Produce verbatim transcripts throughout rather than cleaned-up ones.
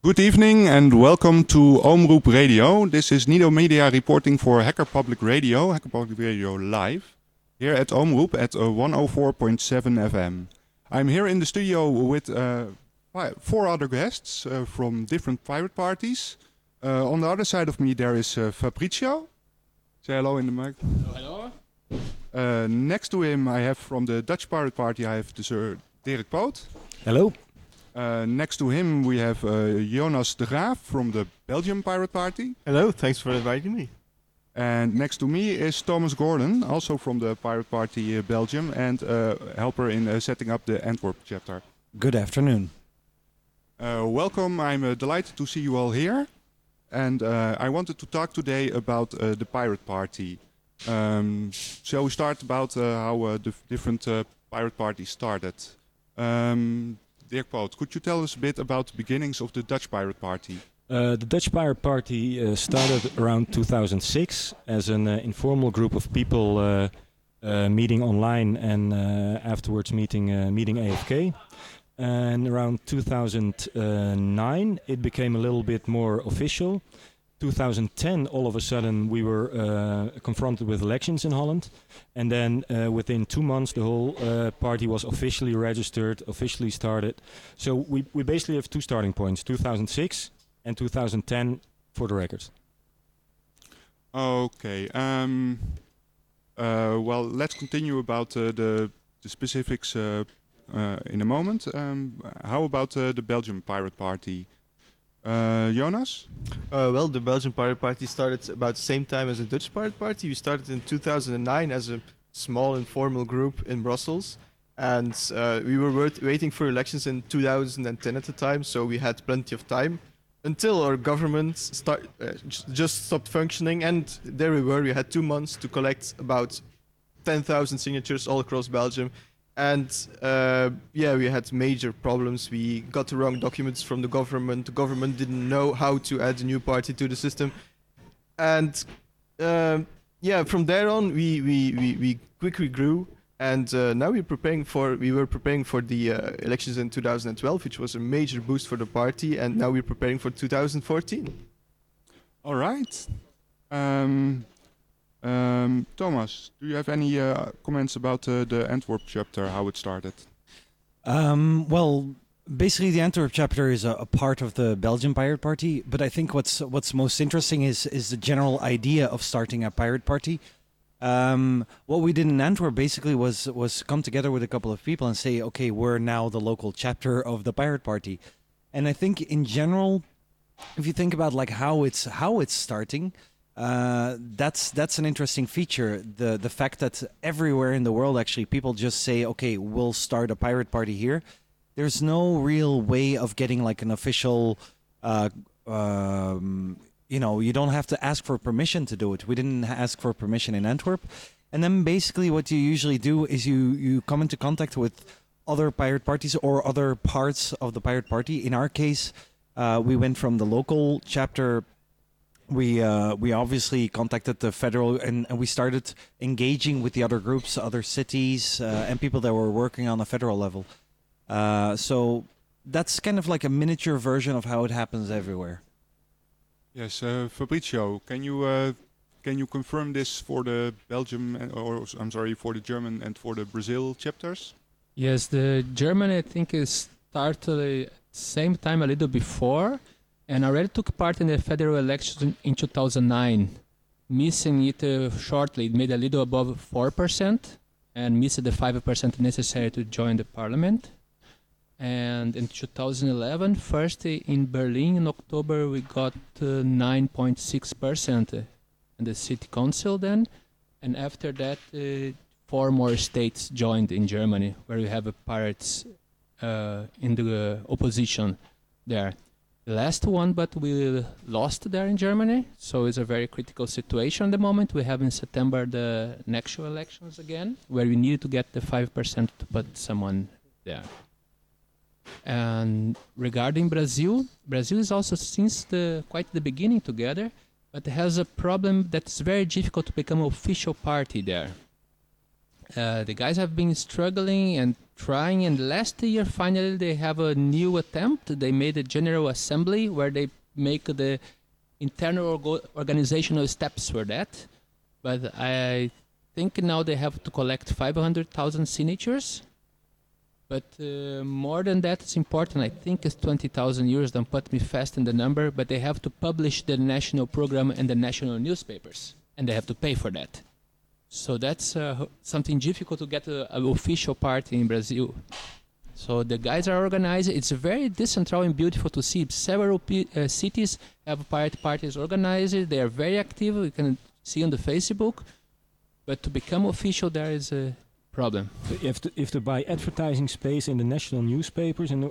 Good evening and welcome to Omroep Radio. This is Nido Media reporting for Hacker Public Radio, Hacker Public Radio Live, here at Omroep at uh, one oh four point seven F M. I'm here in the studio with uh, four other guests uh, from different pirate parties. Uh, on the other side of me there is uh, Fabrizio. Say hello in the mic. Hello. Uh, next to him I have from the Dutch Pirate Party I have the Sir Dirk Poot. Hello. Uh, next to him we have uh, Jonas de Graaf from the Belgium Pirate Party. Hello, thanks for inviting me. And next to me is Thomas Gordon, also from the Pirate Party uh, Belgium and uh, helper in uh, setting up the Antwerp chapter. Good afternoon. Uh, welcome, I'm uh, delighted to see you all here. And uh, I wanted to talk today about uh, the Pirate Party. Um, shall we start about uh, how uh, the different uh, pirate parties started? Um, Dirk Poot, could you tell us a bit about the beginnings of the Dutch Pirate Party? Uh, the Dutch Pirate Party uh, started around two thousand six as an uh, informal group of people uh, uh, meeting online and uh, afterwards meeting uh, meeting A F K. And around two thousand nine it became a little bit more official. two thousand ten, all of a sudden, we were uh, confronted with elections in Holland. And then uh, within two months, the whole uh, party was officially registered, officially started. So we, we basically have two starting points, two thousand six and two thousand ten for the records. Okay. Um, uh, well, let's continue about uh, the, the specifics uh, uh, in a moment. Um, how about uh, the Belgian Pirate Party? Uh, Jonas? Uh, well, the Belgian Pirate Party started about the same time as the Dutch Pirate Party. We started in two thousand nine as a small informal group in Brussels. And uh, we were wait- waiting for elections in two thousand ten at the time, so we had plenty of time until our government start, uh, j- just stopped functioning. And there we were, we had two months to collect about ten thousand signatures all across Belgium. And uh, yeah, we had major problems. We got the wrong documents from the government. The government didn't know how to add a new party to the system. And uh, yeah, from there on, we, we, we, we quickly grew. And uh, now we're preparing for, we were preparing for the uh, elections in two thousand twelve, which was a major boost for the party. And now we're preparing for two thousand fourteen. All right. Um, Um, Thomas, do you have any uh, comments about uh, the Antwerp chapter, how it started? Um, well, basically the Antwerp chapter is a, a part of the Belgian Pirate Party, but I think what's what's most interesting is is the general idea of starting a pirate party. Um, what we did in Antwerp basically was was come together with a couple of people and say, okay, we're now the local chapter of the Pirate Party. And I think in general, if you think about like how it's how it's starting, Uh, that's that's an interesting feature. The the fact that everywhere in the world, actually, people just say, "Okay, we'll start a pirate party here." There's no real way of getting like an official. Uh, um, you know, you don't have to ask for permission to do it. We didn't ask for permission in Antwerp, and then basically what you usually do is you you come into contact with other pirate parties or other parts of the pirate party. In our case, uh, we went from the local chapter. We uh, we obviously contacted the federal and, and we started engaging with the other groups, other cities, uh, and people that were working on a federal level. Uh, so that's kind of like a miniature version of how it happens everywhere. Yes, uh, Fabrizio, can you uh, can you confirm this for the Belgium and, or I'm sorry for the German and for the Brazil chapters? Yes, the German I think is started at the same time a little before, and already took part in the federal elections in, in two thousand nine, missing it uh, shortly. It made a little above four percent and missed the five percent necessary to join the parliament. And in two thousand eleven, first in Berlin in October, we got uh, nine point six percent in the city council then. And after that, uh, four more states joined in Germany, where we have a pirates uh, in the uh, opposition there. The last one, but we lost there in Germany, so it's a very critical situation at the moment. We have in September the next elections again, where we need to get the five percent to put someone there. And regarding Brazil, Brazil is also since the quite the beginning together, but has a problem that it's very difficult to become an official party there. Uh, the guys have been struggling and trying, and last year finally they have a new attempt. They made a general assembly where they make the internal orgo- organizational steps for that. But I think now they have to collect five hundred thousand signatures. But uh, more than that, it's important. I think it's twenty thousand euros. Don't put me fast in the number. But they have to publish the national program in the national newspapers. And they have to pay for that. So that's uh, something difficult to get an official party in Brazil. So the guys are organized. It's very decentralized and beautiful to see. Several p- uh, cities have pirate parties organized. They are very active. You can see on the Facebook. But to become official, there is a problem. So you have to, you have to buy advertising space in the national newspapers, and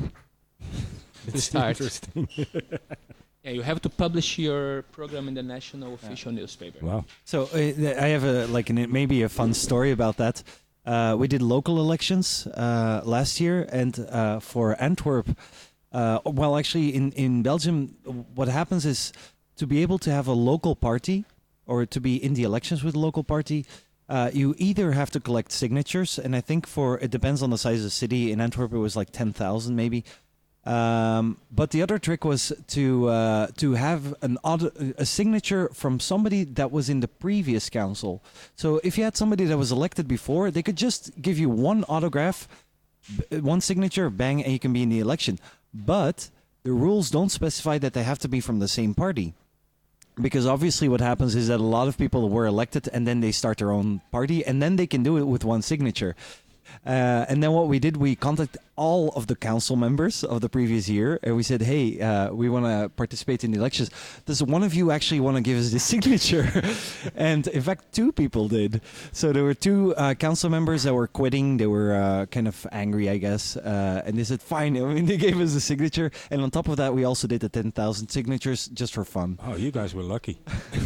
To start. interesting. Yeah, you have to publish your program in the national official newspaper. Wow. So uh, th- I have a like an, maybe a fun story about that. Uh, we did local elections uh, last year, and uh, for Antwerp, uh, well, actually in in Belgium, what happens is to be able to have a local party or to be in the elections with a local party. Uh, you either have to collect signatures, and I think for it depends on the size of the city. In Antwerp, it was like ten thousand maybe. Um, but the other trick was to uh, to have an auto- a signature from somebody that was in the previous council. So if you had somebody that was elected before, they could just give you one autograph, b- one signature, bang, and you can be in the election. But the rules don't specify that they have to be from the same party. Because obviously what happens is that a lot of people were elected and then they start their own party and then they can do it with one signature. Uh, and then what we did, we contacted all of the council members of the previous year, and we said, hey, uh, we want to participate in the elections. Does one of you actually want to give us this signature? And in fact, two people did. So there were two uh, council members that were quitting. They were uh, kind of angry, I guess. Uh, and they said, fine. I mean, they gave us a signature. And on top of that, we also did the ten thousand signatures just for fun. Oh, you guys were lucky.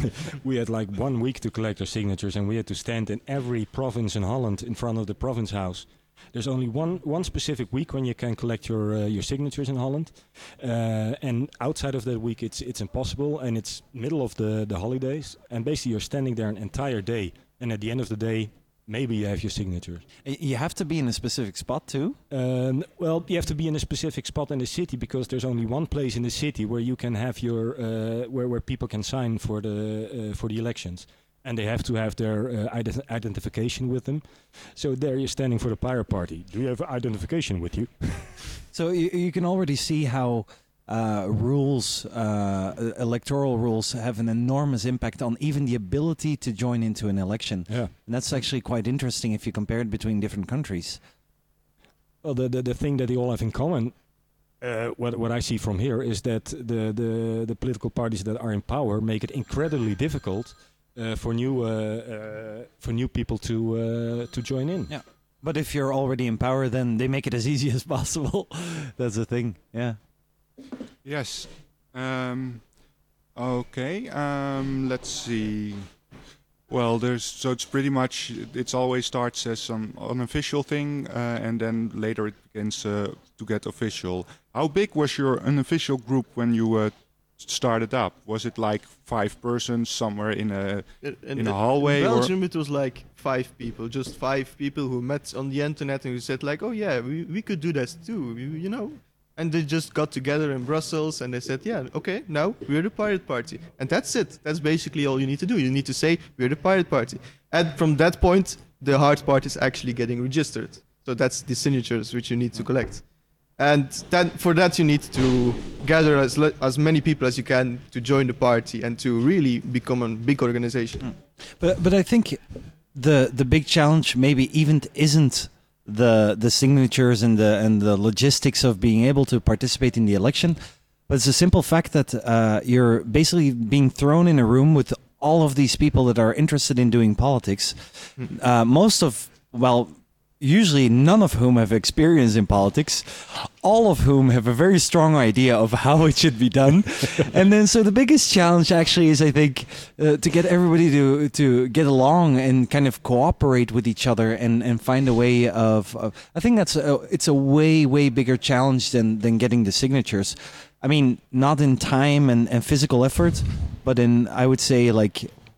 We had like one week to collect our signatures, and we had to stand in every province in Holland in front of the province house. There's only one, one specific week when you can collect your uh, your signatures in Holland, uh, and outside of that week, it's it's impossible, and it's middle of the, the holidays, and basically you're standing there an entire day, and at the end of the day, maybe you have your signatures. Y- You have to be in a specific spot too. Um, well, you have to be in a specific spot in the city because there's only one place in the city where you can have your uh, where where people can sign for the uh, for the elections, and they have to have their uh, ident- identification with them. So there you're standing for the pirate party. Do you have identification with you? So you, you can already see how uh, rules, uh, e- electoral rules, have an enormous impact on even the ability to join into an election. Yeah. And that's actually quite interesting if you compare it between different countries. Well, the, the the thing that they all have in common, uh, what what I see from here, is that the the the political parties that are in power make it incredibly difficult uh, for new uh, uh, for new people to uh, to join in. Yeah. But if you're already in power, then they make it as easy as possible. That's the thing. Yeah. Yes. Um, okay. Um, let's see. Well, there's so it's pretty much it's always starts as some unofficial thing, uh, and then later it begins uh, to get official. How big was your unofficial group when you uh, started up? Was it like five persons somewhere in a In, In a hallway In or- Belgium, it was like five people, just five people who met on the internet and who said like, "Oh yeah, we, we could do that too," you, you know. And they just got together in Brussels and they said, "Yeah, okay, now we're the Pirate Party," and that's it. That's basically all you need to do. You need to say we're the Pirate Party, and from that point, the hard part is actually getting registered. So that's the signatures which you need to collect. And then for that you need to gather as le- as many people as you can to join the party and to really become a big organization. But but I think the the big challenge maybe even isn't the the signatures and the and the logistics of being able to participate in the election, but it's a simple fact that uh, you're basically being thrown in a room with all of these people that are interested in doing politics. Uh, most of well. Usually none of whom have experience in politics, all of whom have a very strong idea of how it should be done. And then so the biggest challenge actually is, I think, uh, to get everybody to, to get along and kind of cooperate with each other and, and find a way of, of I think that's a, it's a way, way bigger challenge than, than getting the signatures. I mean, not in time and, and physical effort, but in, I would say, like,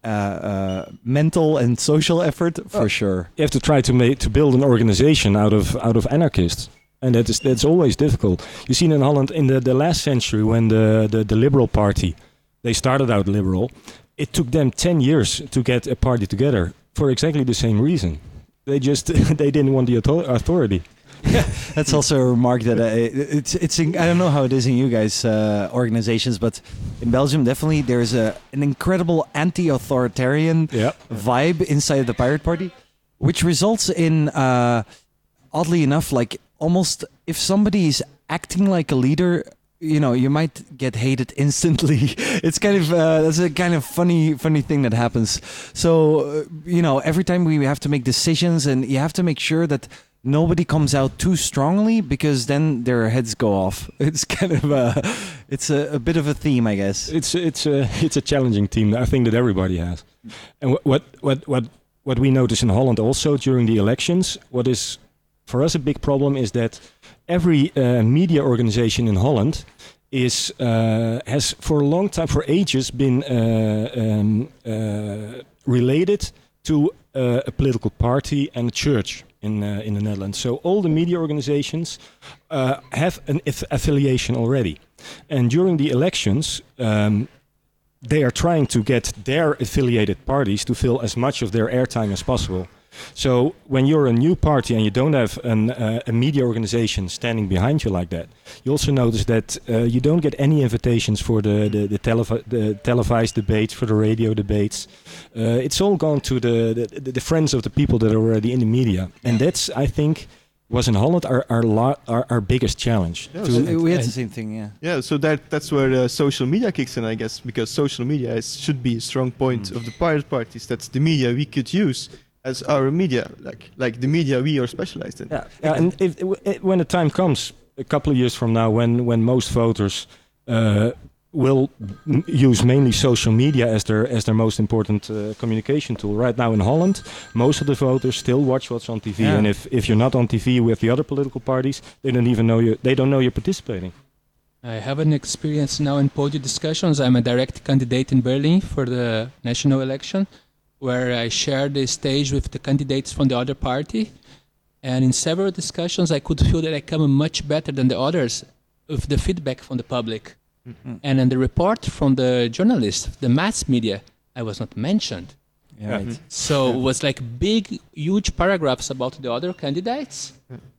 uh, uh, mental and social effort for Oh. sure. You have to try to make to build an organization out of out of anarchists, and that is that's always difficult. You see in Holland in the, the last century when the, the the Liberal Party, they started out liberal, it took them ten years to get a party together for exactly the same reason. They just they didn't want the author- authority. That's also a remark that I, it's it's in, I don't know how it is in you guys uh, organizations, but in Belgium definitely there's a an incredible anti-authoritarian Yeah. vibe inside the Pirate Party, which results in uh, oddly enough, like almost if somebody is acting like a leader, you know, you might get hated instantly. It's kind of uh, that's a kind of funny funny thing that happens. So uh, you know, every time we have to make decisions, and you have to make sure that nobody comes out too strongly, because then their heads go off. It's kind of a, it's a, a bit of a theme, I guess. It's it's a it's a challenging team. I think that everybody has. And wh- what what what what we notice in Holland also during the elections, what is for us a big problem is that every uh, media organization in Holland is uh, has for a long time, for ages, been uh, um, uh, related to uh, a political party and a church in uh, in the Netherlands. So all the media organizations uh, have an aff- affiliation already, and during the elections, um, they are trying to get their affiliated parties to fill as much of their airtime as possible. So when you're a new party and you don't have an, uh, a media organization standing behind you like that, you also notice that uh, you don't get any invitations for the the, the, televi- the televised debates, for the radio debates. Uh, it's all gone to the, the the friends of the people that are already in the media, and that's, I think, was in Holland our our, la- our, our biggest challenge. Yeah, To- so- we had and- the same thing, yeah. Yeah, so that that's where uh, social media kicks in, I guess, because social media is, should be a strong point Mm. of the pirate parties. That's the media we could use as our media, like like the media we are specialized in. Yeah, yeah, and if, if, when the time comes, a couple of years from now, when when most voters uh, will m- use mainly social media as their as their most important uh, communication tool. Right now in Holland, most of the voters still watch what's on T V, Yeah. and if, if you're not on T V with the other political parties, they don't even know you. They don't know you're participating. I have an experience now in podium discussions. I'm a direct candidate in Berlin for the national election, where I share the stage with the candidates from the other party. And in several discussions, I could feel that I come much better than the others with the feedback from the public. Mm. And in the report from the journalists, the mass media, I was not mentioned. Yeah, right. So it was like big, huge paragraphs about the other candidates.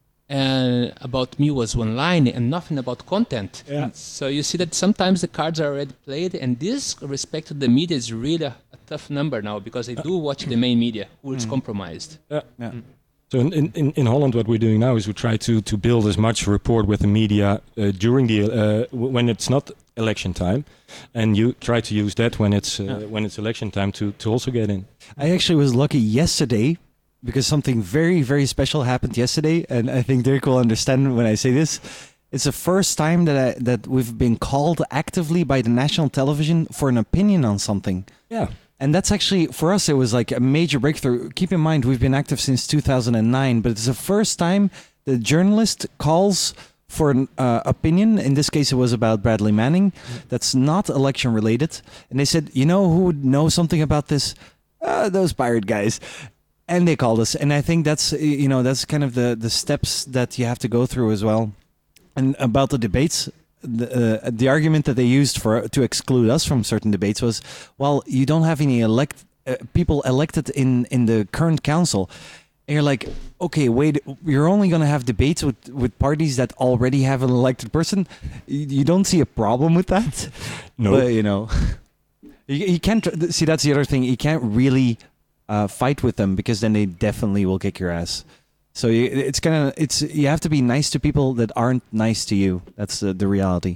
And about me was one line and nothing about content. Yeah. So you see that sometimes the cards are already played, and this respect to the media is really a, a tough number now, because they do watch the main media, who is compromised. Yeah. So in, in, in Holland, what we're doing now is we try to, to build as much rapport with the media uh, during the uh, w- when it's not election time, and you try to use that when it's uh, Yeah. when it's election time to, to also get in. I actually was lucky yesterday because something very, very special happened yesterday, and I think Dirk will understand when I say this. It's the first time that I, that we've been called actively by the national television for an opinion on something. Yeah. And that's actually, for us, it was like a major breakthrough. Keep in mind, we've been active since two thousand nine, but it's the first time the journalist calls for an uh, opinion. In this case, it was about Bradley Manning. That's not election related. And they said, you know who would know something about this? Uh, those pirate guys. And they called us. And I think that's, uh, you know, that's kind of the, the steps that you have to go through as well. And about the debates, the, uh, the argument that they used for to exclude us from certain debates was, well, you don't have any elect uh, people elected in, in the current council. And you're like, okay, wait, you're only going to have debates with, with parties that already have an elected person. You, you don't see a problem with that? No. But, you know, you, you can't, tr- see, that's the other thing. You can't really uh, fight with them, because then they definitely will kick your ass. So you, it's kind of, it's, you have to be nice to people that aren't nice to you. That's the, the reality.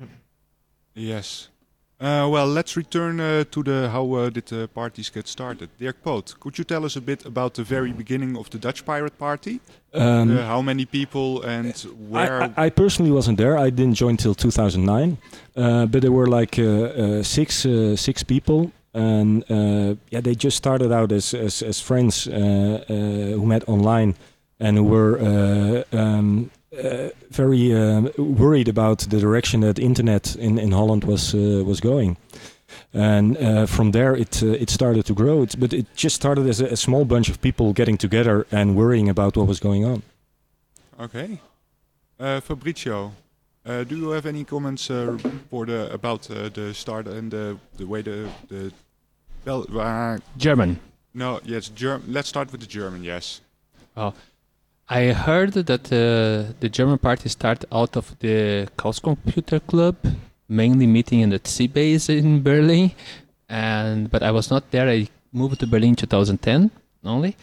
Yes. Uh, well, let's return uh, to the how uh, did the parties get started. Dirk Poot, could you tell us a bit about the very beginning of the Dutch Pirate Party? Um, uh, how many people and where? I, I, I personally wasn't there. I didn't join till two thousand nine, uh, but there were like uh, uh, six uh, six people, and uh, yeah, they just started out as as, as friends uh, uh, who met online and who were uh, um, uh, very uh, worried about the direction that internet in, in Holland was uh, was going. and uh, from there it uh, it started to grow. It's, but it just started as a, a small bunch of people getting together and worrying about what was going on. Okay, uh, Fabrizio, uh, do you have any comments uh, for the about uh, the start and the the way the the well, uh, German. no yes Germ let's start with the German, yes. Oh, I heard that uh, the German party started out of the Chaos Computer Club, mainly meeting in the Sea base in Berlin, and but I was not there. I moved to Berlin in two thousand ten only,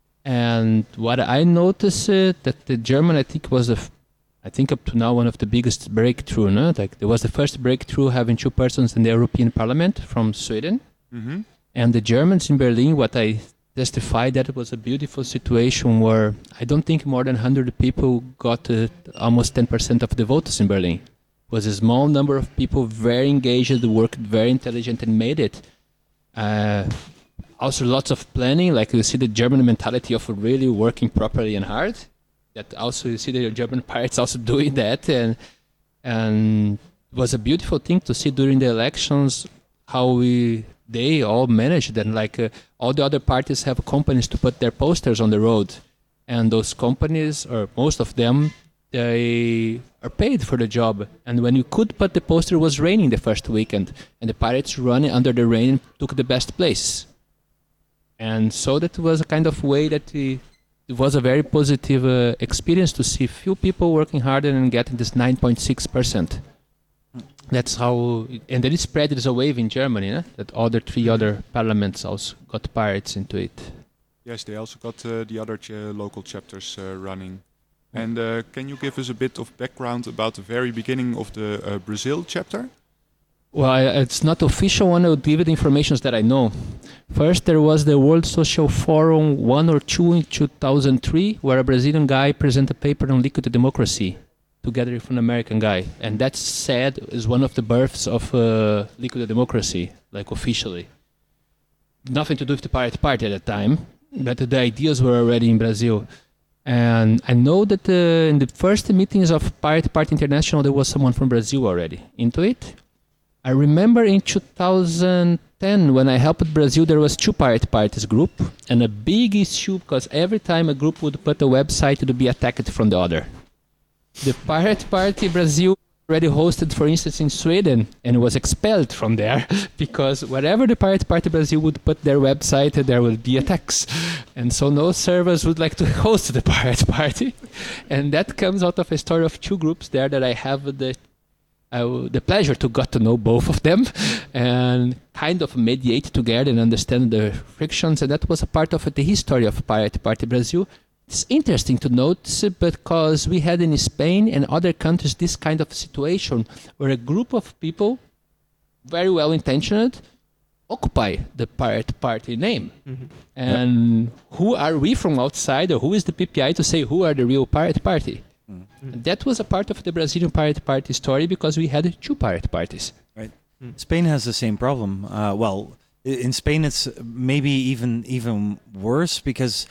and what I noticed uh, that the German, I think, was the, f- I think up to now one of the biggest breakthrough. No, like there was the first breakthrough having two persons in the European Parliament from Sweden, Mm-hmm. and the Germans in Berlin. What I testified that it was a beautiful situation where I don't think more than one hundred people got uh, almost ten percent of the votes in Berlin. It was a small number of people, very engaged, worked very intelligent and made it. Uh, also lots of planning, like you see the German mentality of really working properly and hard. That also you see the German pirates also doing that, and and it was a beautiful thing to see during the elections how we they all managed, and like uh, all the other parties have companies to put their posters on the road, and those companies, or most of them, they are paid for the job. And when you could put the poster, it was raining the first weekend, and the pirates running under the rain took the best place. And so that was a kind of way that we, it was a very positive uh, experience to see few people working harder and getting this nine point six percent. That's how, and then it spread as a wave in Germany, eh? That other three other parliaments also got pirates into it. Yes, they also got uh, the other ch- local chapters uh, running. And uh, can you give us a bit of background about the very beginning of the uh, Brazil chapter? Well, I, it's not official one. I would give you the information that I know. First, there was the World Social Forum one or two in two thousand three, where a Brazilian guy presented a paper on liquid democracy, together with an American guy, and that's said is one of the births of uh, liquid democracy, like officially. Nothing to do with the Pirate Party at that time, but the ideas were already in Brazil. And I know that uh, in the first meetings of Pirate Party International, there was someone from Brazil already into it. I remember in two thousand ten, when I helped Brazil, there was two Pirate Parties group, and a big issue because every time a group would put a website, it would be attacked from the other. The Pirate Party Brazil already hosted, for instance, in Sweden, and was expelled from there because wherever the Pirate Party Brazil would put their website, there would be attacks. And so no servers would like to host the Pirate Party. And that comes out of a story of two groups there that I have the uh, the pleasure to got to know both of them and kind of mediate together and understand the frictions. And that was a part of the history of Pirate Party Brazil. It's interesting to notice because we had in Spain and other countries this kind of situation where a group of people, very well intentioned, occupy the Pirate Party name. Mm-hmm. And yep. Who are we from outside, or who is the P P I to say who are the real Pirate Party? Mm-hmm. And that was a part of the Brazilian Pirate Party story because we had two Pirate Parties. Right. Mm. Spain has the same problem. Uh, well, in Spain it's maybe even even worse because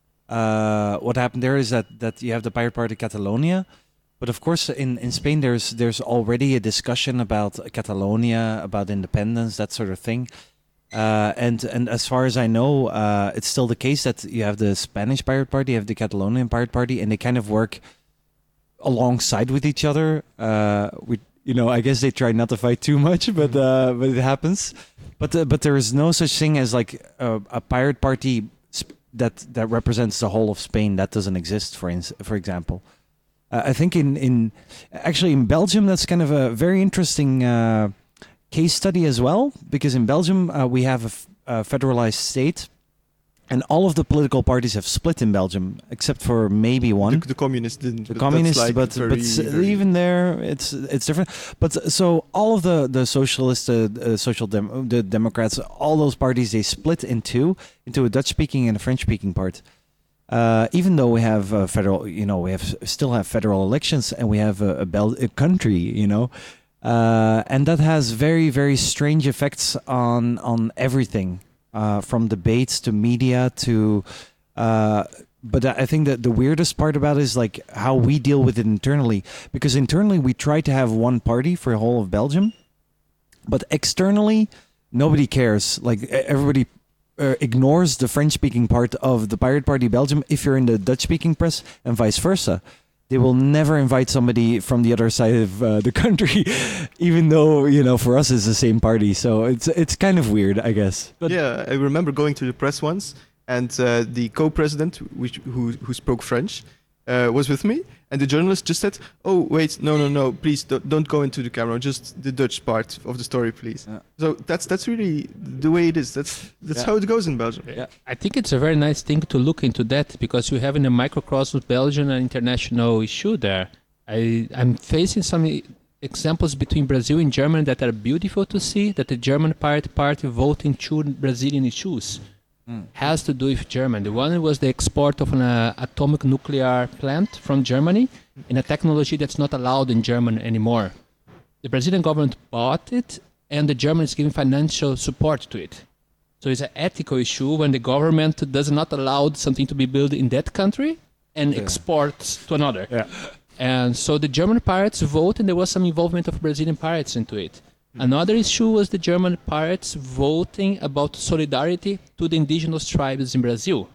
Uh, what happened there is that, that you have the Pirate Party Catalonia, but of course in, in Spain there's there's already a discussion about Catalonia, about independence, that sort of thing. Uh, and and as far as I know, uh, it's still the case that you have the Spanish Pirate Party, you have the Catalonian Pirate Party, and they kind of work alongside with each other. Uh, we, you know, I guess they try not to fight too much, but uh, but it happens. But uh, but there is no such thing as like a, a pirate party sp- that that represents the whole of Spain. That doesn't exist, for ins- for example. Uh, I think in, in actually in Belgium, that's kind of a very interesting uh, case study as well, because in Belgium uh, we have a, f- a federalized state, and all of the political parties have split in Belgium, except for maybe one. The, the communists didn't. The but communists, that's like but very, but s- very even there, it's it's different. But uh, so all of the the socialists, uh, uh, social dem- the Democrats, all those parties, they split in two, into a Dutch-speaking and a French-speaking part. Uh, even though we have uh, federal, you know, we have still have federal elections, and we have a, a, Bel- a country, you know, uh, and that has very very strange effects on on everything, uh, from debates to media to. Uh, But I think that the weirdest part about it is like how we deal with it internally. Because internally we try to have one party for the whole of Belgium. But externally, nobody cares. Like e- everybody uh, ignores the French-speaking part of the Pirate Party Belgium if you're in the Dutch-speaking press, and vice versa. They will never invite somebody from the other side of uh, the country, even though, you know, for us it's the same party. So it's it's kind of weird, I guess. But yeah, I remember going to the press once, and uh, the co-president, which, who who spoke French, uh, was with me, and the journalist just said, "Oh, wait, no, no, no, please don't, don't go into the camera, just the Dutch part of the story, please." Yeah. So that's that's really the way it is. That's that's Yeah. how it goes in Belgium. Yeah. I think it's a very nice thing to look into that because you have in the microcosm Belgium an international issue there. I I'm facing some e- examples between Brazil and Germany that are beautiful to see. That the German Pirate Party voting two Brazilian issues Mm. has to do with Germany. The one was the export of an uh, atomic nuclear plant from Germany in a technology that's not allowed in Germany anymore. The Brazilian government bought it, and the German is giving financial support to it. So it's an ethical issue when the government does not allow something to be built in that country and Yeah. exports to another. Yeah. And so the German pirates vote, and there was some involvement of Brazilian pirates into it. Another issue was the German pirates voting about solidarity to the indigenous tribes in Brazil.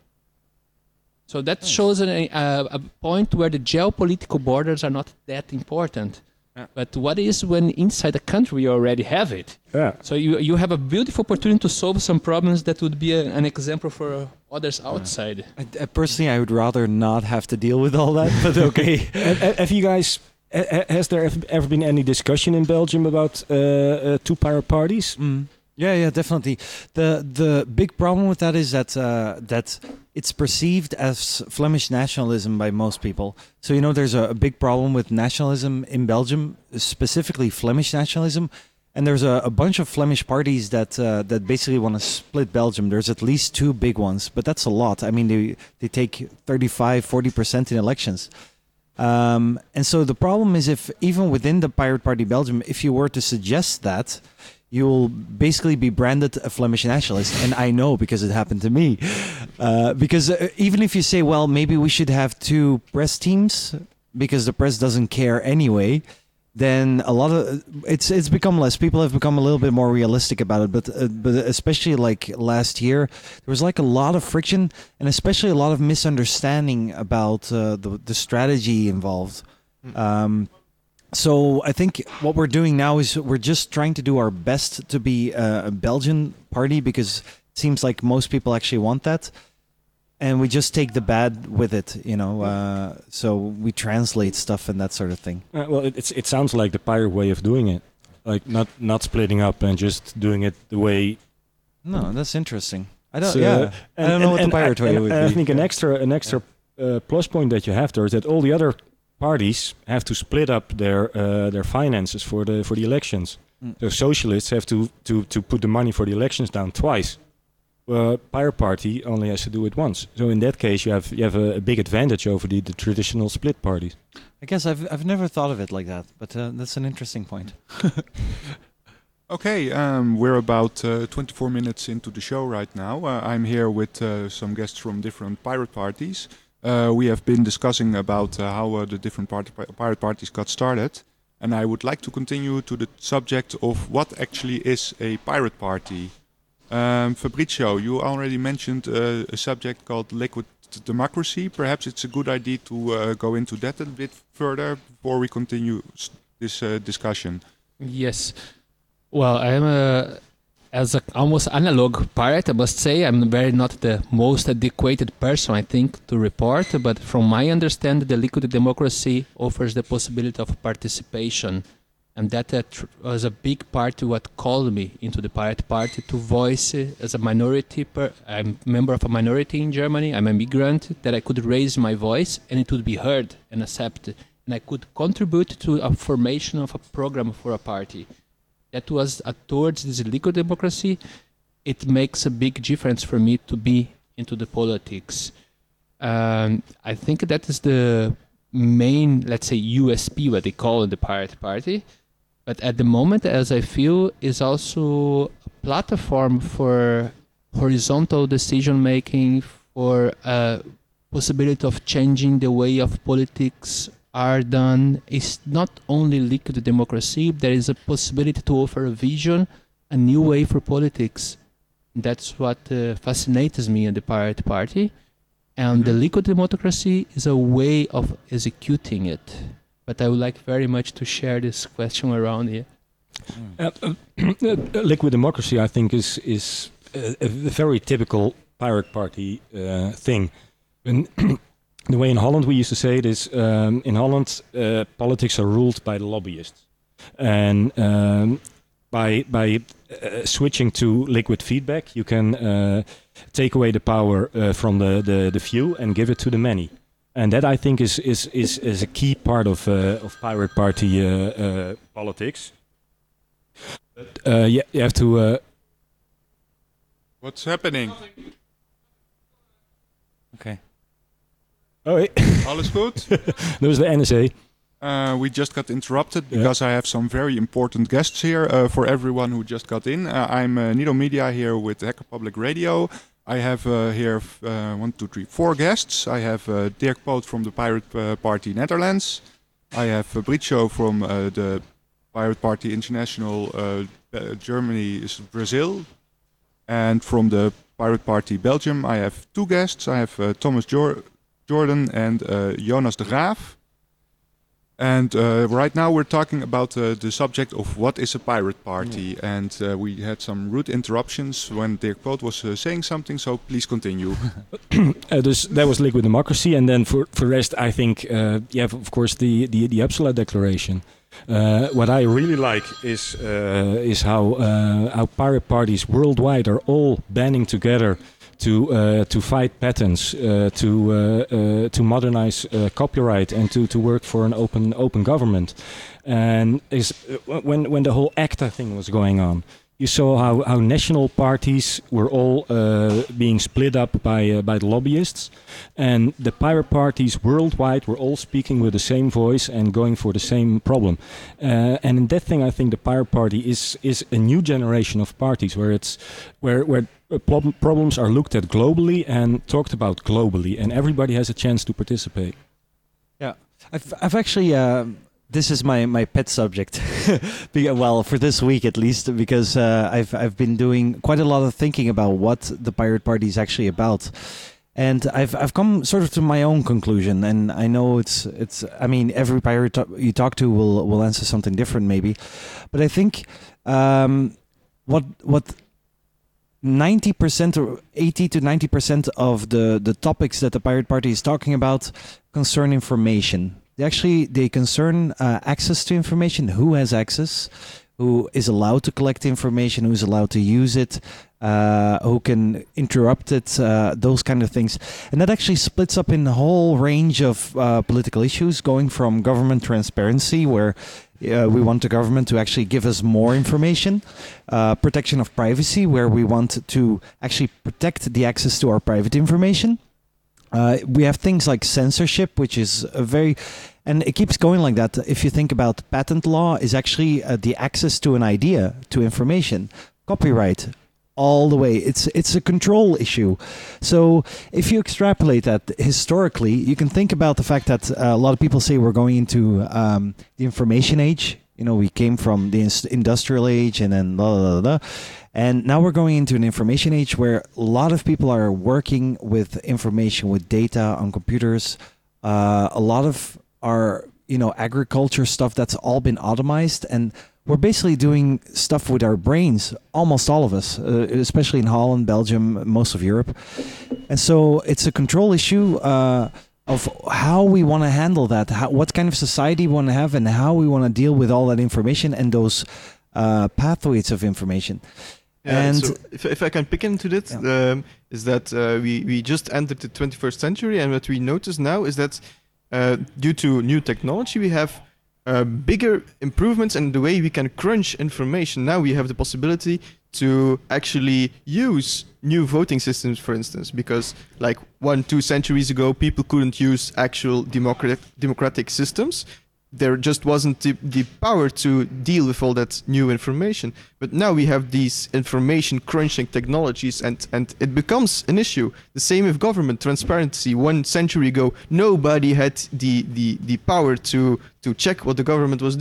So that shows an, a, a point where the geopolitical borders are not that important. Yeah. But what is when inside the country you already have it? Yeah. So you you have a beautiful opportunity to solve some problems that would be a, an example for uh, others outside. I, I personally, I would rather not have to deal with all that. But okay. have, have- have you guys? ha- ha- Has there ev- ever been any discussion in Belgium about uh, uh, two pirate parties? Mm. Yeah, yeah, definitely. The the big problem with that is that uh, that it's perceived as Flemish nationalism by most people. So you know, there's a, a big problem with nationalism in Belgium, specifically Flemish nationalism. And there's a, a bunch of Flemish parties that uh, that basically want to split Belgium. There's at least two big ones, but that's a lot. I mean, they they take thirty-five, forty percent in elections. Um, and so the problem is if even within the Pirate Party Belgium, if you were to suggest that, you will basically be branded a Flemish nationalist. And I know because it happened to me. Uh, because uh, even if you say, well, maybe we should have two press teams because the press doesn't care anyway, then a lot of it's it's become less. People have become a little bit more realistic about it. But uh, but especially like last year, there was like a lot of friction and especially a lot of misunderstanding about uh, the the strategy involved. Um, so I think what we're doing now is we're just trying to do our best to be a, a Belgian party because it seems like most people actually want that. And we just take the bad with it, you know. Uh, so we translate stuff and that sort of thing. Uh, well, it, it's, it sounds like the pirate way of doing it, like not not splitting up and just doing it the way. No, that's interesting. I don't. So, yeah, I don't know what the and pirate I, way and would I be. think an extra an extra uh, plus point that you have there is that all the other parties have to split up their uh, their finances for the for the elections. Mm. So socialists have to, to, to put the money for the elections down twice. Uh, Pirate Party only has to do it once. So in that case, you have you have a, a big advantage over the, the traditional split parties. I guess I've I've never thought of it like that, but uh, that's an interesting point. Okay, um, we're about uh, twenty-four minutes into the show right now. Uh, I'm here with uh, some guests from different pirate parties. Uh, we have been discussing about uh, how uh, the different part- pirate parties got started. And I would like to continue to the subject of what actually is a pirate party. Um, Fabrizio, you already mentioned uh, a subject called liquid democracy. Perhaps it's a good idea to uh, go into that a bit further before we continue s- this uh, discussion. Yes. Well, I am a, as a almost analog pirate, I must say, I'm very not the most adequate person, I think, to report. But from my understanding, the liquid democracy offers the possibility of participation. And that uh, tr- was a big part to what called me into the pirate party to voice uh, as a minority. Per- I'm a member of a minority in Germany. I'm a migrant, that I could raise my voice and it would be heard and accepted. And I could contribute to a formation of a program for a party. That was uh, towards this liquid democracy. It makes a big difference for me to be into the politics. Um, I think that is the main, let's say, U S P, what they call in the pirate party. But at the moment, as I feel, is also a platform for horizontal decision making, for a possibility of changing the way of politics are done. It's not only liquid democracy, there is a possibility to offer a vision a new way for politics. That's what uh, fascinates me in the Pirate Party. And the liquid democracy is a way of executing it. But I would like very much to share this question around here. Uh, uh, liquid democracy, I think, is is a, a very typical Pirate Party uh, thing. And the way in Holland we used to say it is, um, in Holland, uh, politics are ruled by the lobbyists. And um, by by uh, switching to liquid feedback, you can uh, take away the power uh, from the, the, the few and give it to the many. And that, I think, is is is, is a key part of uh, of Pirate Party uh, uh, politics. Uh, yeah, you have to. Uh, What's happening? Okay. oh, hey. Alles goed? That was the N S A. Uh, we just got interrupted Yeah. because I have some very important guests here uh, for everyone who just got in. Uh, I'm uh, Nido Media here with Hacker Public Radio. I have uh, here f- uh, one, two, three, four guests. I have uh, Dirk Poot from the Pirate uh, Party Netherlands. I have Fabrizio from uh, the Pirate Party International uh, uh, Germany, is Brazil. And from the Pirate Party Belgium, I have two guests. I have uh, Thomas Jor- Jordan and uh, Jonas de Graaf. And uh, right now we're talking about uh, the subject of what is a pirate party. Mm. And uh, we had some rude interruptions when Dirk Poot was uh, saying something, so please continue. uh, dus that was liquid democracy. And then for for rest, I think, uh, you have, of course, the, the, the Uppsala Declaration. Uh, what I really like is uh, is how uh, how pirate parties worldwide are all banding together to uh, to fight patents, uh, to uh, uh, to modernize uh, copyright, and to, to work for an open open government. And is uh, when when the whole ACTA thing was going on, you saw how, how national parties were all uh, being split up by uh, by the lobbyists, and the pirate parties worldwide were all speaking with the same voice and going for the same problem. Uh, and in that thing, I think the pirate party is is a new generation of parties where it's where where prob- problems are looked at globally and talked about globally, and everybody has a chance to participate. Yeah, I've I've actually. Uh, This is my, my pet subject, Be- well, for this week at least, because uh, I've I've been doing quite a lot of thinking about what the Pirate Party is actually about, and I've I've come sort of to my own conclusion. And I know it's it's I mean every pirate to- you talk to will will answer something different maybe, but I think um, what what ninety percent or eighty to ninety percent of the the topics that the Pirate Party is talking about concern information. They actually they concern uh, access to information, who has access, who is allowed to collect information, who's allowed to use it, uh, who can interrupt it, uh, those kind of things. And that actually splits up in a whole range of uh, political issues, going from government transparency, where uh, we want the government to actually give us more information, uh, protection of privacy, where we want to actually protect the access to our private information. Uh, we have things like censorship, which is a very, and it keeps going like that. If you think about patent law, is actually uh, the access to an idea, to information. Copyright, all the way. It's it's a control issue. So if you extrapolate that historically, you can think about the fact that uh, a lot of people say we're going into um, the information age. You know, we came from the ins- industrial age, and then blah, blah, blah, blah. And now we're going into an information age where a lot of people are working with information, with data on computers. Uh, a lot of our, you know, agriculture stuff, that's all been automized. And we're basically doing stuff with our brains, almost all of us, uh, especially in Holland, Belgium, most of Europe. And so it's a control issue uh, of how we want to handle that, how, what kind of society we want to have, and how we want to deal with all that information and those uh, pathways of information. Yeah, And so if, if I can pick into this, Yeah. um, is that uh, we, we just entered the twenty-first century, and what we notice now is that uh, due to new technology, we have uh, bigger improvements in the way we can crunch information. Now we have the possibility to actually use new voting systems, for instance, because like one, two centuries ago, people couldn't use actual democratic democratic systems. There just wasn't the, the power to deal with all that new information. But now we have these information crunching technologies, and, and it becomes an issue. The same with government transparency. One century ago, nobody had the, the, the power to, to check what the government was doing.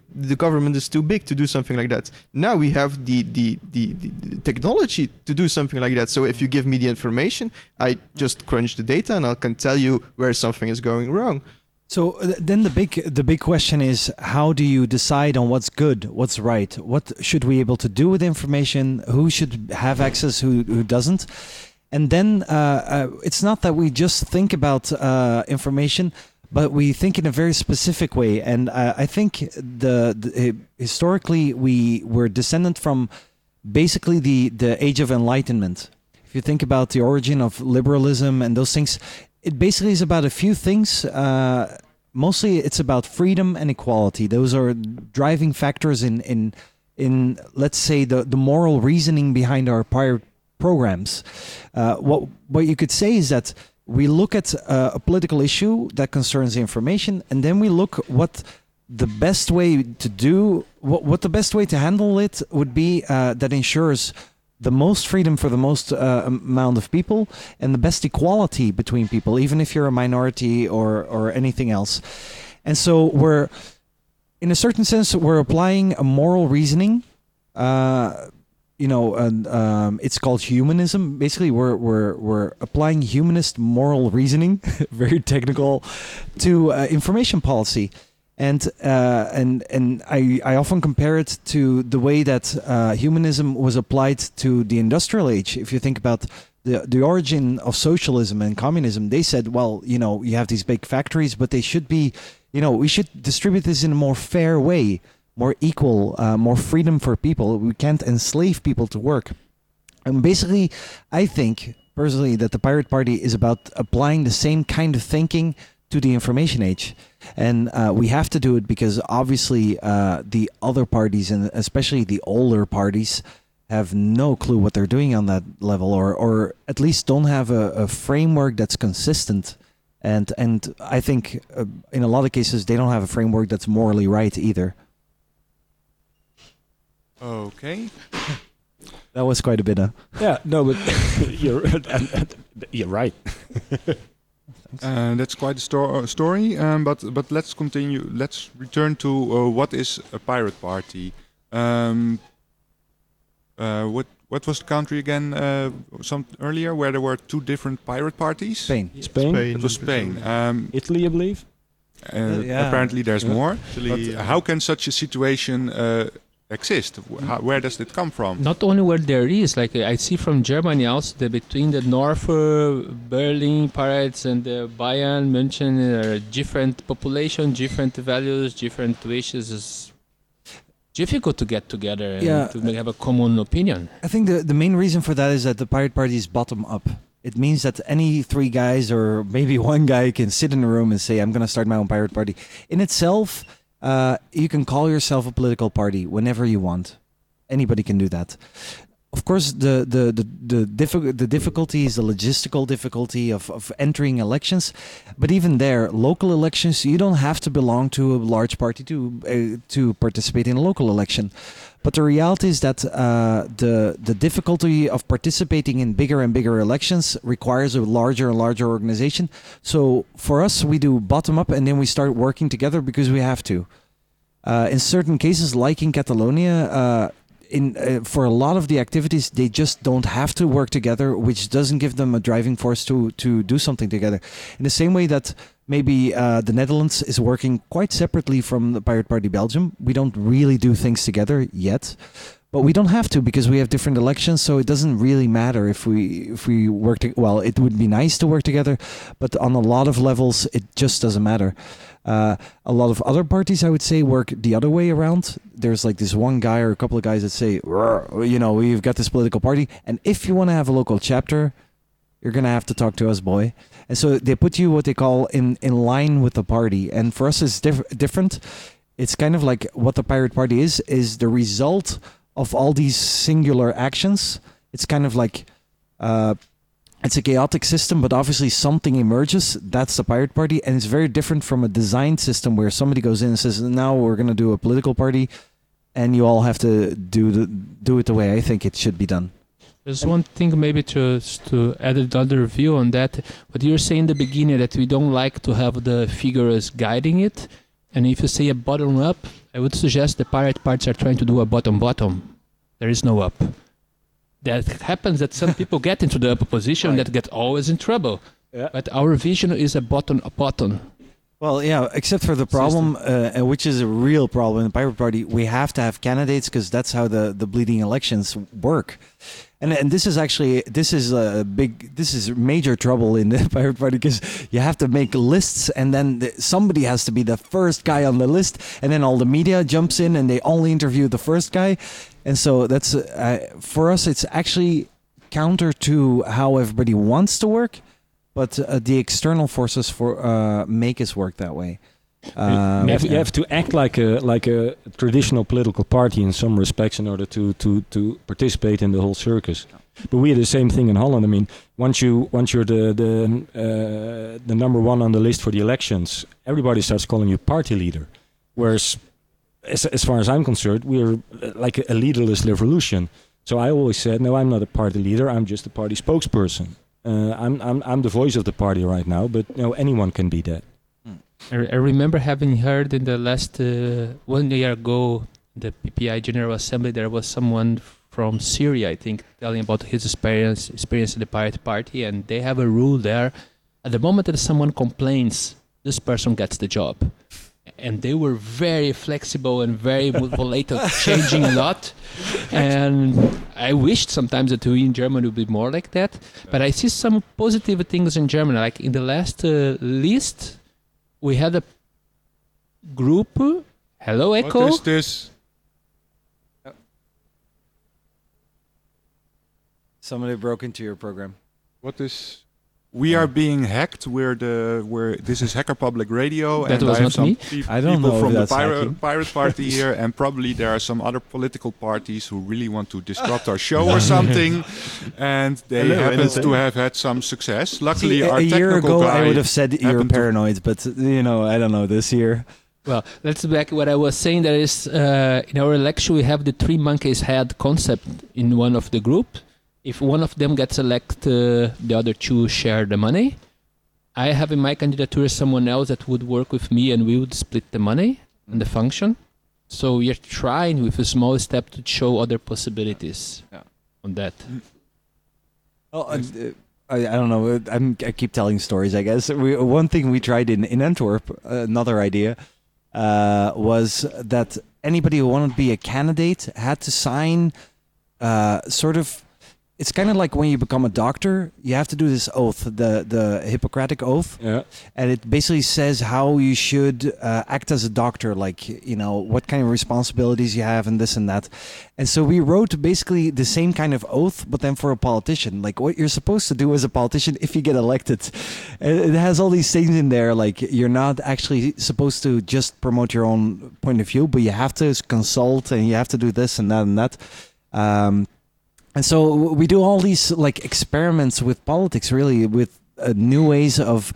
the government is too big to do something like that. Now we have the, the, the, the, the technology to do something like that. So if you give me the information, I just crunch the data and I can tell you where something is going wrong. So uh, then the big the big question is, how do you decide on what's good, what's right? What should we be able to do with information? Who should have access, who, who doesn't? And then uh, uh, it's not that we just think about uh, information, but we think in a very specific way. And uh, I think the, the historically we were descendant from basically the, the age of enlightenment. If you think about the origin of liberalism and those things, it basically is about a few things. Uh, mostly it's about freedom and equality. Those are driving factors in, in, in let's say, the, the moral reasoning behind our prior programs. Uh, what, what you could say is that we look at uh, a political issue that concerns the information, and then we look what the best way to do, what, what the best way to handle it would be uh, that ensures the most freedom for the most uh, amount of people and the best equality between people, even if you're a minority or, or anything else. And so we're, in a certain sense, we're applying a moral reasoning. Uh, you know, and, um, it's called humanism. Basically, we're, we're, we're applying humanist moral reasoning, very technical, to uh, information policy. And uh, and and I, I often compare it to the way that uh, humanism was applied to the industrial age. If you think about the the origin of socialism and communism, they said, well, you know, you have these big factories, but they should be, you know, we should distribute this in a more fair way, more equal, uh, more freedom for people. We can't enslave people to work. And basically, I think personally that the Pirate Party is about applying the same kind of thinking to the information age. And uh, we have to do it because obviously uh, the other parties, and especially the older parties, have no clue what they're doing on that level, or, or at least don't have a, a framework that's consistent. And and I think uh, in a lot of cases they don't have a framework that's morally right either. Okay. That was quite a bit, huh? Yeah, no, but you're, you're right. Uh, that's quite a sto- story, um, but but let's continue. Let's return to uh, what is a pirate party. Um, uh, what what was the country again? Uh, some earlier where there were two different pirate parties. Spain. Spain, Spain. It was Spain. Um, Italy, I believe. uh, yeah. Apparently, there's Yeah. more. Actually, But uh, how can such a situation uh, exist? Wh- How, where does it come from? Not only where there is, like uh, I see from Germany also, that between the North uh, Berlin pirates and the Bayern München, uh, different population, different values, different wishes. It's difficult to get together and Yeah. to make, have a common opinion. I think the, the main reason for that is that the Pirate Party is bottom up. It means that any three guys or maybe one guy can sit in a room and say, I'm going to start my own pirate party. In itself, uh, you can call yourself a political party whenever you want. Anybody can do that. Of course, the the the the, diffi- the difficulty is the logistical difficulty of, of entering elections. But even there, local elections, you don't have to belong to a large party to uh, to participate in a local election. But the reality is that uh, the the difficulty of participating in bigger and bigger elections requires a larger and larger organization. So for us, we do bottom up, and then we start working together because we have to. Uh, in certain cases, like in Catalonia, uh, in uh, for a lot of the activities, they just don't have to work together, which doesn't give them a driving force to to do something together. In the same way that maybe uh, the Netherlands is working quite separately from the Pirate Party Belgium. We don't really do things together yet, but we don't have to because we have different elections. So it doesn't really matter if we if we work. To, well, it would be nice to work together, but on a lot of levels, it just doesn't matter. Uh, a lot of other parties, I would say, work the other way around. There's like this one guy or a couple of guys that say, you know, we've got this political party, and if you want to have a local chapter, you're gonna have to talk to us, boy. And so they put you what they call in, in line with the party. And for us, it's diff- different. It's kind of like what the Pirate Party is, is the result of all these singular actions. It's kind of like, uh, it's a chaotic system, but obviously something emerges. That's the Pirate Party. And it's very different from a design system where somebody goes in and says, now we're going to do a political party. And you all have to do the, do it the way I think it should be done. There's one thing maybe to to add another view on that. What you're saying in the beginning that we don't like to have the figures guiding it, and if you say a bottom up, I would suggest the pirate parties are trying to do a bottom-bottom. There is no up. That happens that some people get into the upper position Right. that get always in trouble. Yeah. But our vision is a bottom a bottom. Well, yeah, except for the problem, uh, and which is a real problem in the Pirate Party, we have to have candidates because that's how the, the bleeding elections work. And and this is actually this is a big this is major trouble in the Pirate Party because you have to make lists and then the, somebody has to be the first guy on the list and then all the media jumps in and they only interview the first guy, and so that's uh, for us it's actually counter to how everybody wants to work. But uh, the external forces for uh, make us work that way. Um, you, have, you yeah. have to act like a like a traditional political party in some respects in order to to to participate in the whole circus. But we are the same thing in Holland. I mean, once you once you're the the uh, the number one on the list for the elections, everybody starts calling you party leader. Whereas, as as far as I'm concerned, we are uh, like a, a leaderless revolution. So I always said, no, I'm not a party leader. I'm just a party spokesperson. Uh, I'm I'm I'm the voice of the party right now, but you know, anyone can be that. I, I remember having heard in the last uh, one year ago, the P P I General Assembly, there was someone from Syria, I think, telling about his experience experience in the Pirate Party, and they have a rule there. At the moment that someone complains, this person gets the job. And they were very flexible and very volatile, changing a lot. And I wished sometimes that we in Germany would be more like that. But I see some positive things in Germany. Like in the last uh, list, we had a group. Hello, Echo. What is this? Somebody broke into your program. What is? We are being hacked. We're the we're. This is Hacker Public Radio, That and was I have not some me. peop- I don't people know if from the that's pirate, hacking. pirate Party here, and probably there are some other political parties who really want to disrupt our show or something, and they Hello, happen innocent. to have had some success. Luckily, See, a, our a year technical ago, guy I would have said you're happened to- paranoid, but you know, I don't know. This year, Well, let's back what I was saying. There is uh, in our election we have the three monkeys head concept in one of the group. If one of them gets elected, uh, the other two share the money. I have in my candidature someone else that would work with me, and we would split the money and the function. So we are trying with a small step to show other possibilities Yeah. on that. oh, uh, I, I don't know. uh, I'm, I keep telling stories. I guess we, one thing we tried in in Antwerp, uh, another idea, uh, was that anybody who wanted to be a candidate had to sign, uh, sort of. It's kind of like when you become a doctor, you have to do this oath, the the Hippocratic oath, Yeah. and it basically says how you should uh, act as a doctor, like, you know, what kind of responsibilities you have and this and that. And so we wrote basically the same kind of oath, but then for a politician, like what you're supposed to do as a politician if you get elected. And it has all these things in there, like you're not actually supposed to just promote your own point of view, but you have to consult and you have to do this and that and that. Um, And so w- we do all these like experiments with politics, really, with uh, new ways of,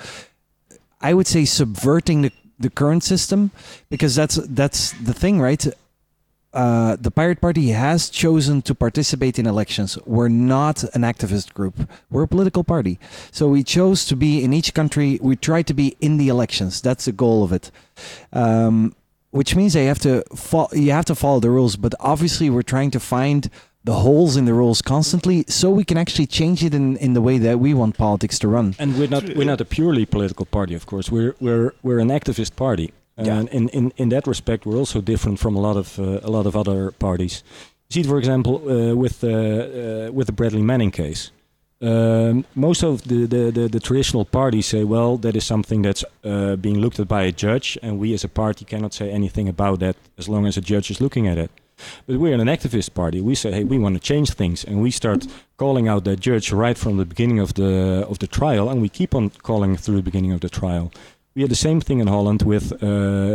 I would say, subverting the, the current system, because that's that's the thing, right? Uh, the Pirate Party has chosen to participate in elections. We're not an activist group. We're a political party. So we chose to be in each country. We try to be in the elections. That's the goal of it. Um, which means they have to fo- you have to follow the rules. But obviously, we're trying to find the holes in the rules constantly, so we can actually change it in, in the way that we want politics to run. And we're not we're not a purely political party, of course. We're we're we're an activist party, Yeah. and in, in, in that respect, we're also different from a lot of uh, a lot of other parties. See, for example, uh, with the uh, with the Bradley Manning case, um, most of the, the, the, the traditional parties say, well, that is something that's uh, being looked at by a judge, and we as a party cannot say anything about that as long as a judge is looking at it. But we're an activist party. We say, hey, we want to change things, and we start calling out that judge right from the beginning of the of the trial, and we keep on calling through the beginning of the trial. We had the same thing in Holland with uh,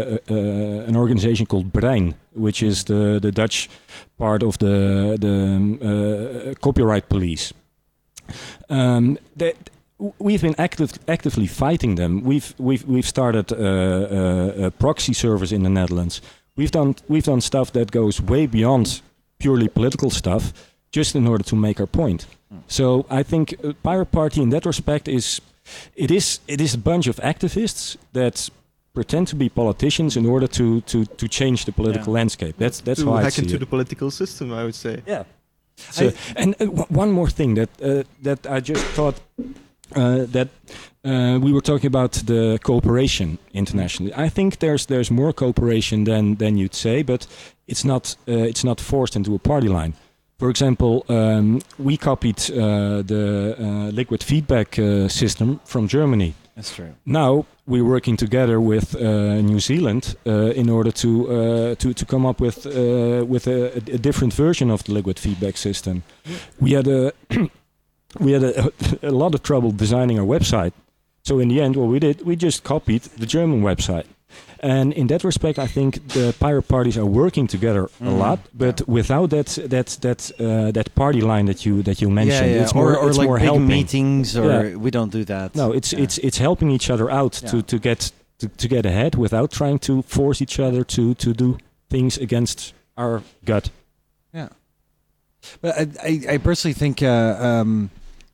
uh, an organization called Brein, which is the, the Dutch part of the the um, uh, copyright police. Um, that we've been active, actively fighting them. We've we've we've started uh, uh, a proxy service in the Netherlands. We've done we've done stuff that goes way beyond purely political stuff, just in order to make our point. Mm. So I think uh, Pirate Party in that respect is it is it is a bunch of activists that pretend to be politicians in order to to to change the political Yeah. landscape. That's that's to how I hack see into it. the political system, I would say. Yeah. So, I- and uh, w- one more thing that uh, that I just thought uh, that uh, we were talking about the cooperation internationally. I think there's there's more cooperation than than you'd say, but it's not uh, it's not forced into a party line. For example, um, we copied uh, the uh, liquid feedback uh, system from Germany. That's true. Now we're working together with uh, New Zealand uh, in order to uh, to to come up with uh, with a, a different version of the liquid feedback system. We had a we had a, a lot of trouble designing our website. So in the end, what we did, we just copied the German website. And in that respect, I think the pirate parties are working together a Mm. lot, but without that that that uh, that party line that you that you mentioned, Yeah, yeah. it's more or or it's like more big helping. meetings, or Yeah. we don't do that. No, it's Yeah. it's it's helping each other out to, Yeah. to get to, to get ahead without trying to force each other to, to do things against our gut. But I, I, I personally think uh, um,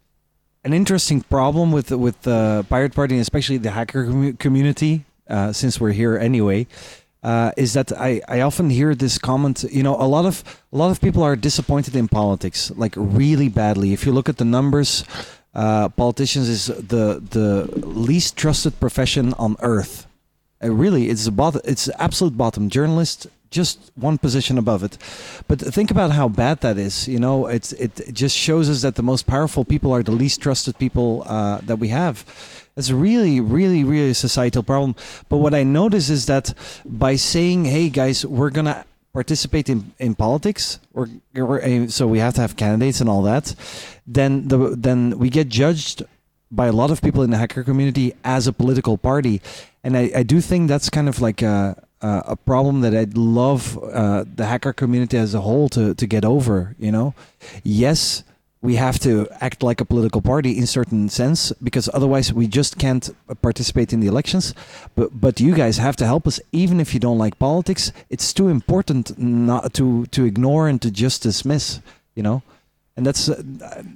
an interesting problem with the- with the Pirate Party, and especially the hacker commu- community, uh, since we're here anyway, uh, is that I, I often hear this comment. You know, a lot of a lot of people are disappointed in politics, like really badly. If you look at the numbers, uh, politicians is the the least trusted profession on earth. Uh, really, it's the bottom. It's the absolute bottom. Journalists, just one position above it. But think about how bad that is. You know, it's it, it just shows us that the most powerful people are the least trusted people uh, that we have. It's really, really, really a societal problem. But what I notice is that by saying, "Hey guys, we're gonna participate in, in politics," or, or uh, so we have to have candidates and all that, then the then we get judged by a lot of people in the hacker community as a political party. And I, I do think that's kind of like a, a, a problem that I'd love uh, the hacker community as a whole to, to get over, you know? Yes, we have to act like a political party in certain sense, because otherwise we just can't participate in the elections. But but you guys have to help us, even if you don't like politics. It's too important not to, to ignore and to just dismiss, you know? And that's, uh,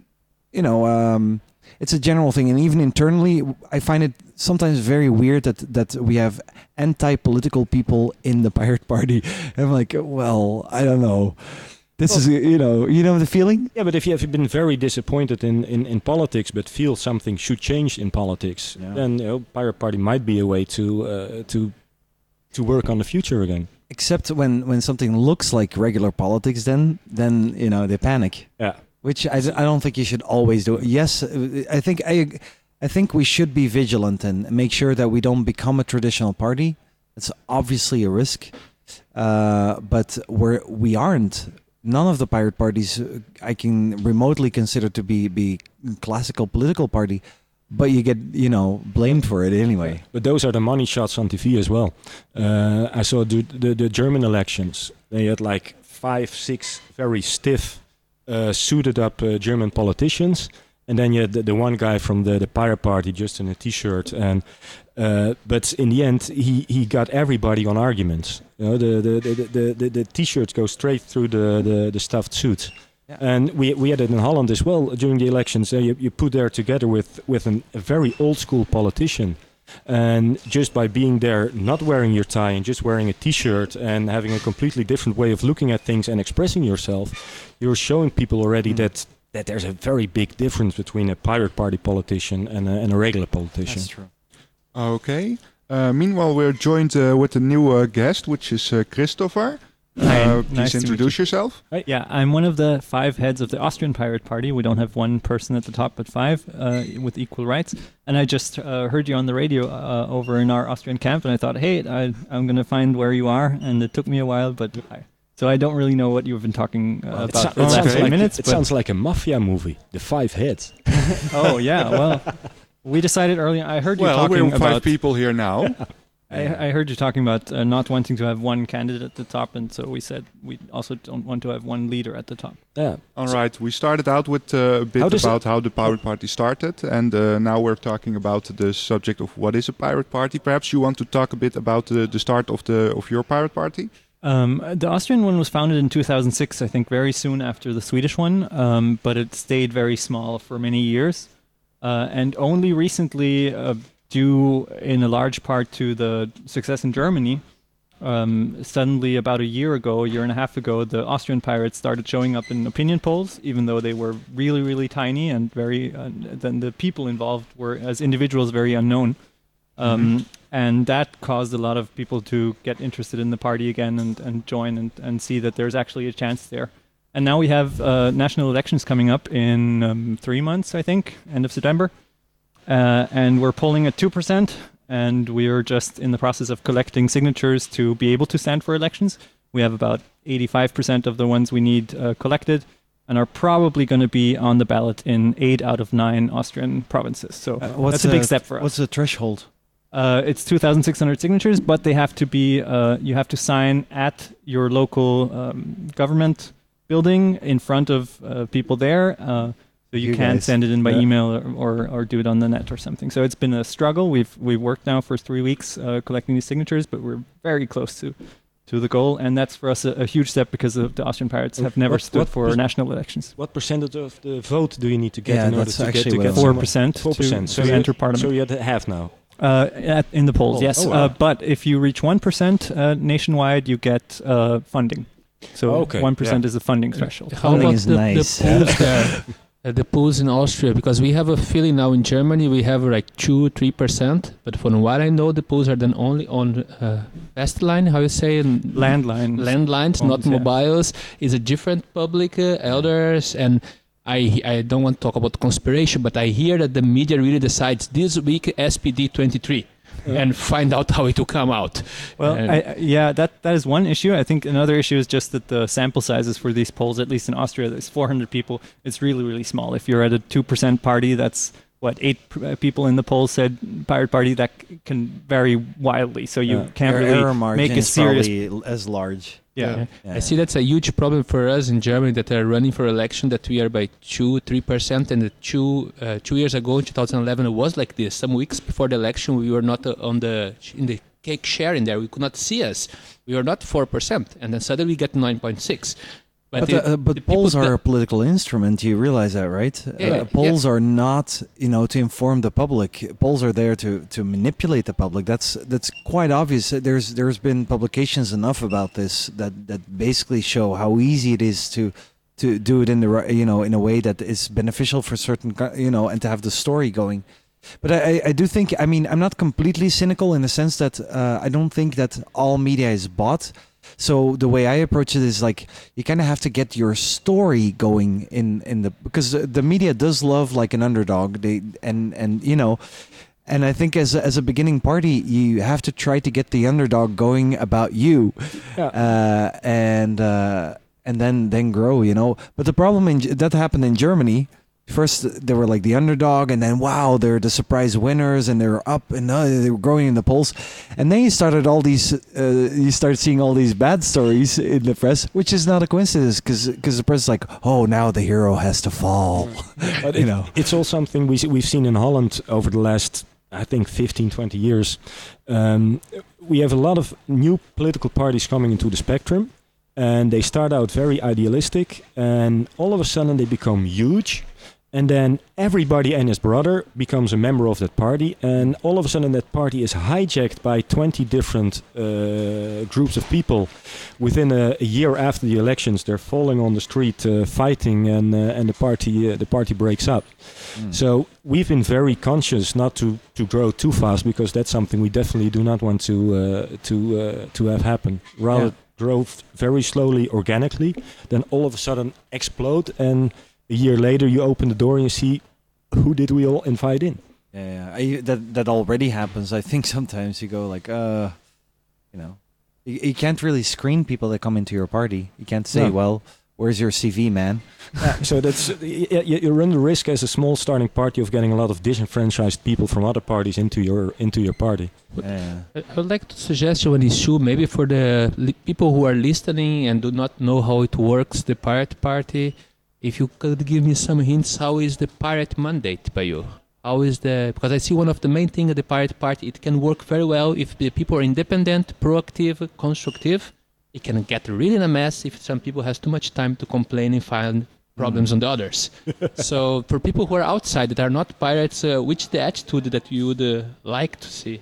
you know... Um, it's a general thing, and even internally, I find it sometimes very weird that that we have anti-political people in the Pirate Party. I'm like, well, I don't know. This Well- is, you know, you know the feeling. Yeah, but if you have been very disappointed in, in, in politics, but feel something should change in politics, Yeah. then you know, Pirate Party might be a way to uh, to to work on the future again. Except when when something looks like regular politics, then then you know they panic. Yeah. Which I, d- I don't think you should always do. Yes, uh, I think I I think we should be vigilant and make sure that we don't become a traditional party. It's obviously a risk, uh, but we're we aren't. None of the pirate parties uh, I can remotely consider to be be classical political party, but you get you know blamed for it anyway. But those are the money shots on T V as well. Uh, I saw the, the the German elections. They had like five, six very stiff, uh, suited up uh, German politicians, and then you had the, the one guy from the, the Pirate Party just in a T-shirt. And uh, but in the end, he, he got everybody on arguments. You know, the the the the, the, the T-shirts go straight through the, the, the stuffed suits. Yeah. And we we had it in Holland as well during the elections. Uh, you, you put there together with with an, a very old school politician. And just by being there, not wearing your tie and just wearing a T-shirt and having a completely different way of looking at things and expressing yourself, you're showing people already Mm. that, that there's a very big difference between a Pirate Party politician and a, and a regular politician. That's true. Okay. Uh, meanwhile, we're joined uh, with a new uh, guest, which is uh, Christopher. Hi, Uh, nice please to meet introduce yourself. Yeah, I'm one of the five heads of the Austrian Pirate Party. We don't have one person at the top, but five uh, with equal rights. And I just uh, heard you on the radio uh, over in our Austrian camp, and I thought, hey, I, I'm going to find where you are. And it took me a while, but I, so I don't really know what you've been talking uh, It, about so- for it the sounds last few like, minutes. it but sounds like a mafia movie, The Five Heads. oh yeah, well, we decided earlier. I heard you Well, talking we're five about. people here now. I, I heard you talking about uh, not wanting to have one candidate at the top, and so we said we also don't want to have one leader at the top. Yeah. All right, we started out with uh, a bit How does about how the Pirate Party started, and uh, now we're talking about the subject of what is a Pirate Party. Perhaps you want to talk a bit about the, the start of the of your Pirate Party? Um, the Austrian one was founded in two thousand six, I think, very soon after the Swedish one, um, but it stayed very small for many years. Uh, and only recently, uh, due in a large part to the success in Germany. Um, suddenly, about a year ago, a year and a half ago, the Austrian pirates started showing up in opinion polls, even though they were really, really tiny and very. Uh, then the people involved were, as individuals, very unknown, um, mm-hmm. and that caused a lot of people to get interested in the party again and, and join and, and see that there's actually a chance there. And now we have uh, national elections coming up in um, three months, I think, end of September, uh, and we're polling at two percent. And we are just in the process of collecting signatures to be able to stand for elections. We have about eighty-five percent of the ones we need uh, collected and are probably going to be on the ballot in eight out of nine Austrian provinces. So uh, that's a big step for us. What's the threshold? Uh, it's two thousand six hundred signatures, but they have to be, uh, you have to sign at your local um, government building in front of uh, people there. Uh, So you, you can't guys. send it in by yeah. email or, or or do it on the net or something. So it's been a struggle. We've we've worked now for three weeks uh, collecting these signatures, but we're very close to, to the goal. And that's for us a, a huge step because of the Austrian pirates have never what, stood what for national elections. What percentage of the vote do you need to get yeah, in order to get to get four percent? Four percent. So you enter parliament. So you're at half now. Uh, at, in the polls, oh, yes. Oh, wow. uh, but if you reach one percent uh, nationwide, you get uh, funding. So okay. one percent yeah. is the funding threshold. How about is the, nice. the polls there? Uh, the polls in Austria, because we have a feeling now in Germany we have like two, three percent. But from what I know, the polls are done only on uh, fast line. How you say landlines? Landlines, Phones, not yeah. mobiles. Is a different public uh, elders, and I I don't want to talk about conspiration, but I hear that the media really decides this week S P D twenty-three. Yeah. And find out how it will come out. Well, I, yeah, that that is one issue. I think another issue is just that the sample sizes for these polls, at least in Austria, there's four hundred people. It's really, really small. If you're at a two percent party, that's what eight p- people in the poll said Pirate Party. That c- can vary wildly. So you yeah. can't Our really error margin make a is serious. probably as large. Yeah. Yeah. Yeah. I see that's a huge problem for us in Germany that are running for election, that we are by two, three percent, and the two uh, two years ago in two thousand eleven it was like this. Some weeks before the election, we were not uh, on the in the cake sharing there. We could not see us. We were not four percent, and then suddenly we get nine point six. But, but, the, uh, but the polls are a political instrument. You realize that, right? Yeah, uh, polls yeah. are not, you know, to inform the public. Polls are there to, to manipulate the public. That's that's quite obvious. There's there's been publications enough about this that, that basically show how easy it is to to do it in the you know in a way that is beneficial for certain you know and to have the story going. But I, I do think I mean I'm not completely cynical in the sense that uh, I don't think that all media is bought. So the way I approach it is like you kind of have to get your story going in, in the because the media does love like an underdog. They and and you know, and I think as a, as a beginning party, you have to try to get the underdog going about you, yeah. uh, and uh, and then then grow. You know, but the problem in that happened in Germany. First, they were like the underdog, and then wow, they're the surprise winners, and they're up, and uh, they were growing in the polls. And then you started all these, uh, you started seeing all these bad stories in the press, which is not a coincidence, because because the press is like, oh, now the hero has to fall. But you it, know, it's all something we we've seen in Holland over the last, I think, fifteen, twenty years. Um, we have a lot of new political parties coming into the spectrum, and they start out very idealistic, and all of a sudden they become huge. And then everybody and his brother becomes a member of that party, and all of a sudden that party is hijacked by twenty different uh, groups of people. Within a, a year after the elections, they're falling on the street, uh, fighting, and uh, and the party uh, the party breaks up. Mm. So we've been very conscious not to, to grow too fast, because that's something we definitely do not want to uh, to uh, to have happen. Rather yeah. grow f- very slowly, organically, then all of a sudden explode, and a year later, you open the door and you see who did we all invite in. Yeah, I, that that already happens. I think sometimes you go like, uh, you know, you, you can't really screen people that come into your party. You can't say, no. well, where's your C V, man? Yeah, so that's you, you run the risk as a small starting party of getting a lot of disenfranchised people from other parties into your into your party. Yeah. I would like to suggest you an issue, maybe for the li- people who are listening and do not know how it works, the Pirate Party. If you could give me some hints, how is the Pirate Mandate by you? How is the... Because I see one of the main things of the Pirate Party, it can work very well if the people are independent, proactive, constructive. It can get really in a mess if some people has too much time to complain and find problems on the others. So for people who are outside that are not pirates, uh, which is the attitude that you would uh, like to see?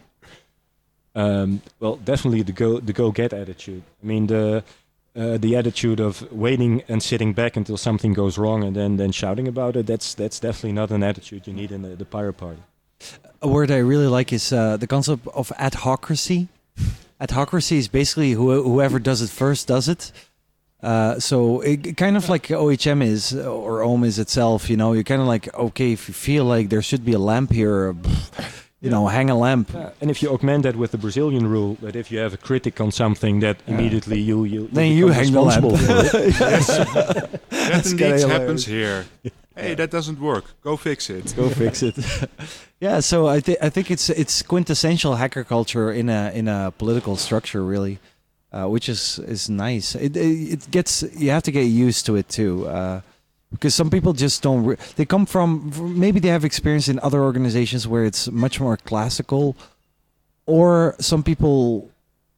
Um, well, definitely the go the go get attitude. I mean the uh, the attitude of waiting and sitting back until something goes wrong and then then shouting about it. That's that's definitely not an attitude you need in the, the pirate party. A word I really like is uh, the concept of adhocracy. Adhocracy is basically who, whoever does it first does it. Uh, so it, kind of like O H M is, or O M is itself, you know, you're kind of like, okay, if you feel like there should be a lamp here, you know, hang a lamp. Uh, and if you augment that with the Brazilian rule, that if you have a critic on something, that Yeah. immediately you you, Then you you become hang the lamp. responsible for it. Yes. That That's indeed kinda happens hilarious. here. Hey, that doesn't work. Go fix it. Go fix it. Yeah, so I think I think it's it's quintessential hacker culture in a in a political structure, really, uh, which is is nice. It, it it gets you have to get used to it too, uh, because some people just don't. Re- they come from maybe they have experience in other organizations where it's much more classical, or some people.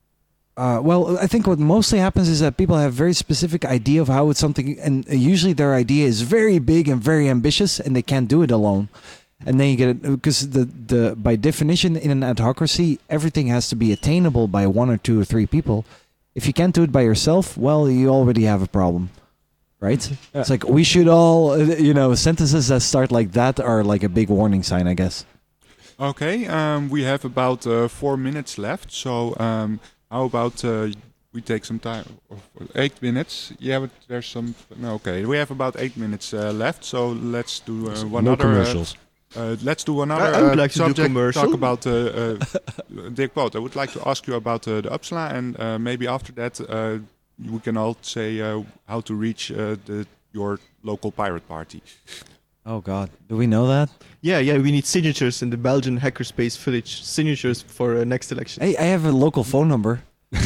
Uh, well, I think what mostly happens is that people have very specific idea of how it's something, and usually their idea is very big and very ambitious, and they can't do it alone. And then you get it because the the by definition in an adhocracy, everything has to be attainable by one or two or three people. If you can't do it by yourself, well, you already have a problem, right? Yeah. It's like we should all, uh, you know, sentences that start like that are like a big warning sign, I guess. Okay, um, we have about uh, four minutes left. So um, how about uh, we take some time? Eight minutes. Yeah, but there's some. No, okay, we have about eight minutes uh, left. So let's do uh, one no other. Uh, commercials. Uh, let's do another I would uh, like to do subject. commercial. Talk about uh, uh, Dirk Poot. I would like to ask you about uh, the Uppsala, and uh, maybe after that uh, we can all say uh, how to reach uh, the, your local pirate party. Oh God, do we know that? Yeah, yeah, we need signatures in the Belgian hackerspace village. Signatures for uh, next election. Hey, I have a local phone number.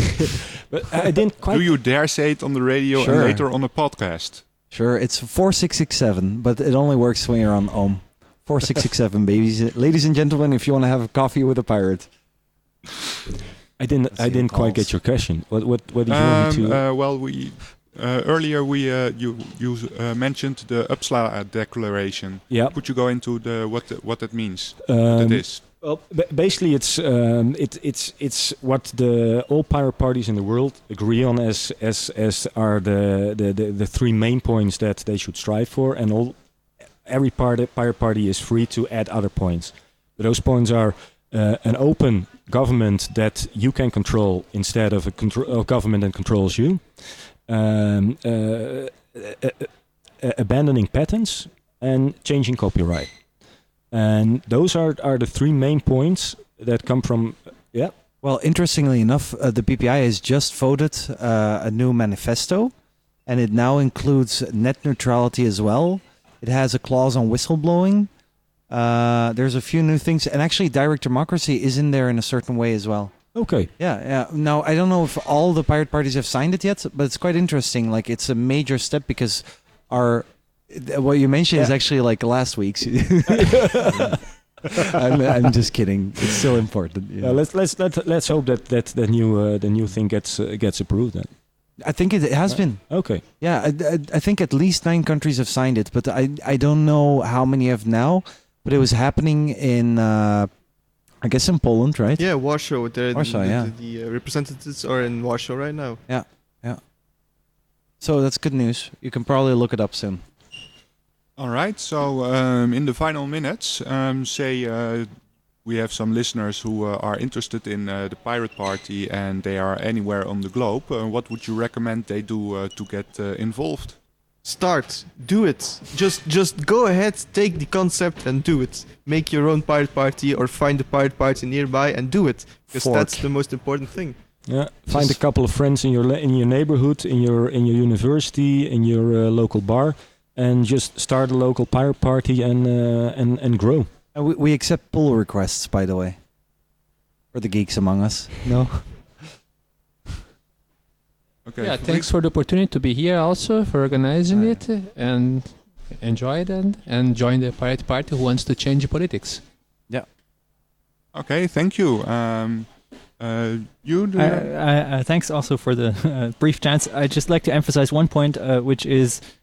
But I didn't quite. Do you dare say it on the radio Sure. and later on a podcast? Sure, it's four six six seven, but it only works when you're on O M. four six six seven, babies. Ladies and gentlemen, if you want to have a coffee with a pirate. I didn't. Let's I see didn't the quite calls. get your question. What? What? What did you want me Um, to? uh, well, we uh, earlier we uh, you you uh, mentioned the Uppsala Declaration. yeah. Could you go into the what the, what that means? Um, what it is? Well, ba- basically, it's um, it, it's it's what the all pirate parties in the world agree on as as as are the the, the, the three main points that they should strive for, and all every party, pirate party is free to add other points. But those points are uh, an open government that you can control instead of a, contro- a government that controls you, um, uh, uh, uh, abandoning patents, and changing copyright. And those are, are the three main points that come from, yeah. Well, interestingly enough, uh, the P P I has just voted uh, a new manifesto, and it now includes net neutrality as well. It has a clause on whistleblowing. Uh, there's a few new things, and actually, direct democracy is in there in a certain way as well. Okay. Yeah, yeah. Now, I don't know if all the pirate parties have signed it yet, but it's quite interesting. Like, it's a major step because our th- what you mentioned is Yeah. actually like last week's. I'm, I'm just kidding. It's still important. yeah. Uh, let's let's let, let's hope that that the new uh, the new thing gets uh, gets approved then. I think it has been. Okay. Yeah, I, I, I think at least nine countries have signed it, but I I don't know how many have now. But it was happening in, uh, I guess, in Poland, right? Yeah, Warsaw. The, Warsaw, the, yeah. The, the uh, representatives are in Warsaw right now. So that's good news. You can probably look it up soon. All right. So um, in the final minutes, um, say uh, we have some listeners who uh, are interested in uh, the pirate party and they are anywhere on the globe. Uh, what would you recommend they do uh, to get uh, involved? Start. Do it. Just just go ahead, take the concept and do it. Make your own pirate party or find a pirate party nearby and do it. Because Fork. that's the most important thing. Yeah. Find a Just- couple of friends in your la- in your neighborhood, in your in your university, in your uh, local bar, and just start a local pirate party and uh, and and grow. And we, we accept pull requests, by the way. For the geeks among us. No? Okay. Yeah, thanks for the opportunity to be here also, for organizing it, uh, and enjoy it and, and join the Pirate Party who wants to change politics. Okay. Thank you. Um, uh, you. Do I, I, uh, thanks also for the uh, brief chance. I'd just like to emphasize one point, uh, which is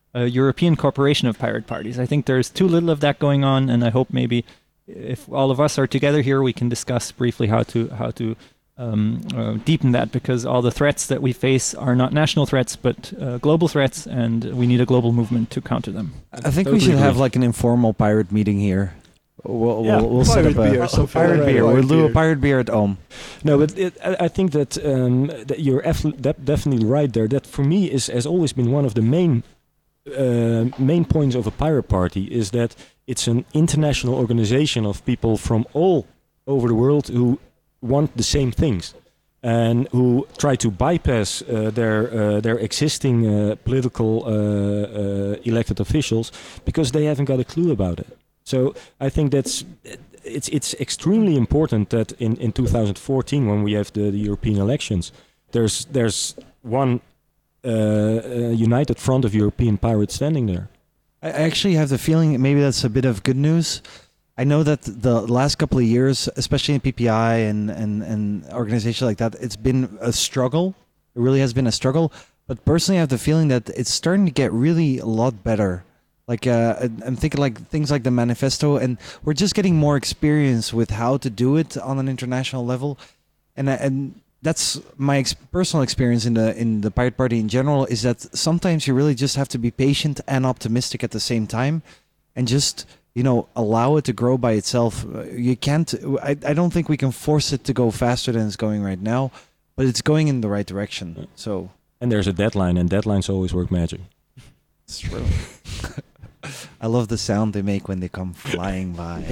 a European corporation of pirate parties. I think there's too little of that going on, and I hope maybe if all of us are together here, we can discuss briefly how to how to um, uh, deepen that, because all the threats that we face are not national threats, but uh, global threats, and we need a global movement to counter them. I think Totally we should have agree. like an informal pirate meeting here. We'll, Yeah, we'll, we'll set pirate up a beer, something pirate like beer. that. We'll do a Beer. pirate beer at home. No, but it, I, I think that, um, that you're eff- def- definitely right there. That for me is has always been one of the main uh, main points of a pirate party, is that it's an international organization of people from all over the world who want the same things and who try to bypass uh, their uh, their existing uh, political uh, uh, elected officials because they haven't got a clue about it. So I think that's it's it's extremely important that in, in two thousand fourteen, when we have the, the European elections, there's there's one uh, uh, united front of European pirates standing there. I I actually have the feeling that maybe that's a bit of good news. I know that the last couple of years, especially in P P I and, and, and organizations like that, it's been a struggle. It really has been a struggle. But personally, I have the feeling that it's starting to get really a lot better. Like uh, I'm thinking like things like the manifesto, and we're just getting more experience with how to do it on an international level. And uh, and that's my ex- personal experience in the in the Pirate Party in general, is that sometimes you really just have to be patient and optimistic at the same time, and just, you know, allow it to grow by itself. Uh, You can't. I, I don't think we can force it to go faster than it's going right now, but it's going in the right direction. So And there's a deadline, and deadlines always work magic. it's true. I love the sound they make when they come flying by.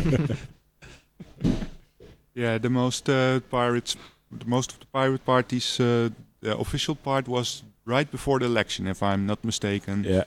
Yeah, the most uh, pirates, the most of the pirate parties, uh, the official part was right before the election, if I'm not mistaken. Yeah.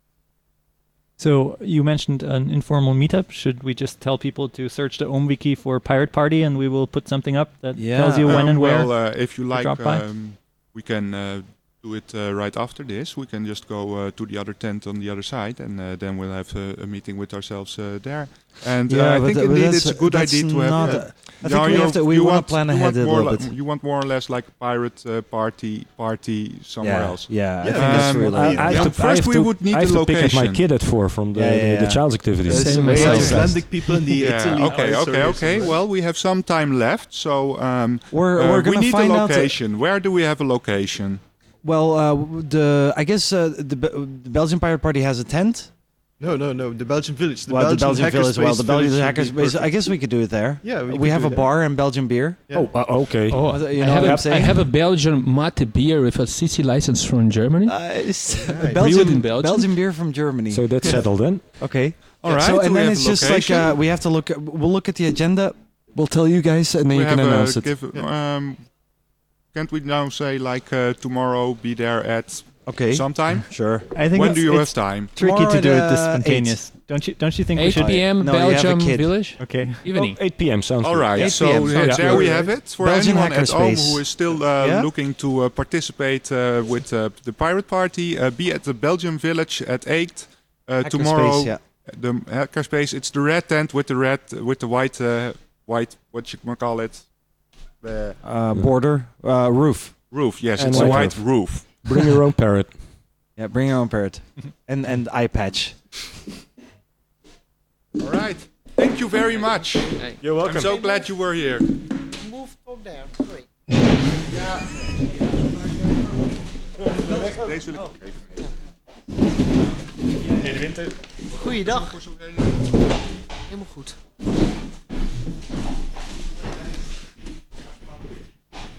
So you mentioned an informal meetup. Should we just tell people to search the OhmWiki for Pirate Party, and we will put something up that Yeah. tells you when Um, and where? well, uh, if you like, drop by? um, we can uh, do it uh, right after this. We can just go uh, to the other tent on the other side, and uh, then we'll have uh, a meeting with ourselves uh, there. And uh, I but think th- but indeed that's- it's a good that's idea to have. not uh, a- I no, think we you- have to. We you want want to plan you ahead want a more little li- bit. You want more or less like a pirate uh, party, party somewhere yeah, else. Yeah, I Yeah, think that's um, really. I, I Yeah, have to, first I have we to, would need I have the to pick at my location. kid at four from the, Yeah, the, yeah, the yeah. child's activities. Yes. Same way as else. us. Icelandic people in the Yeah, Italy. okay, ice okay, or okay. something. Well, we have some time left, so um, we're uh, we're we gonna need find a out. location. Where do we have a location? Well, uh, w- the I guess uh, the, Be- the Belgian Pirate Party has a tent. No, no, no. The Belgian village. The well, Belgian, the Belgian village. Well, the Belgian village would be hackerspace. I perfect. guess we could do it there. Yeah, we, We, could have do a that. bar and Belgian beer. Yeah. Oh, uh, okay. Oh, Was it- you I, know have what I'm a, I saying? have a Belgian mate beer with a C C license from Germany. Nice. Right. Belgian, Brewed in Belgium? Belgian beer from Germany. So that's settled then. okay. All right. So do and we then have it's a just like location? uh, we have to look. At, we'll look at the agenda. We'll tell you guys, and then we you can have, uh, announce it. give, um, can't we now say like uh, tomorrow be there at Okay. sometime? Sure. I think When it's, do you it's have time? tricky Tomorrow to at, do it this uh, spontaneous. Don't you? Don't you think we eight should? p.m. No, you have a Belgium kid. village. Okay. Evening. Oh, eight p.m. sounds All good. right. Yeah. So eight p m uh, sounds there good. we have it for Belgian anyone at home hackerspace. who is still uh, Yeah? looking to uh, participate uh, with uh, the Pirate Party. Uh, be at the Belgian Village at eight uh, tomorrow. Hackerspace, yeah. The hackerspace. It's the red tent with the red with the white uh, white what you call it. The Uh, border uh, roof. roof. Yes, And it's a white white roof. Bring your own parrot. Yeah, bring your own parrot, and and eye patch. All right. Thank you very much. You're welcome. I'm so glad you were here. Move from there. Sorry. Deze wil ik ook even. Goeiedag. Helemaal goed.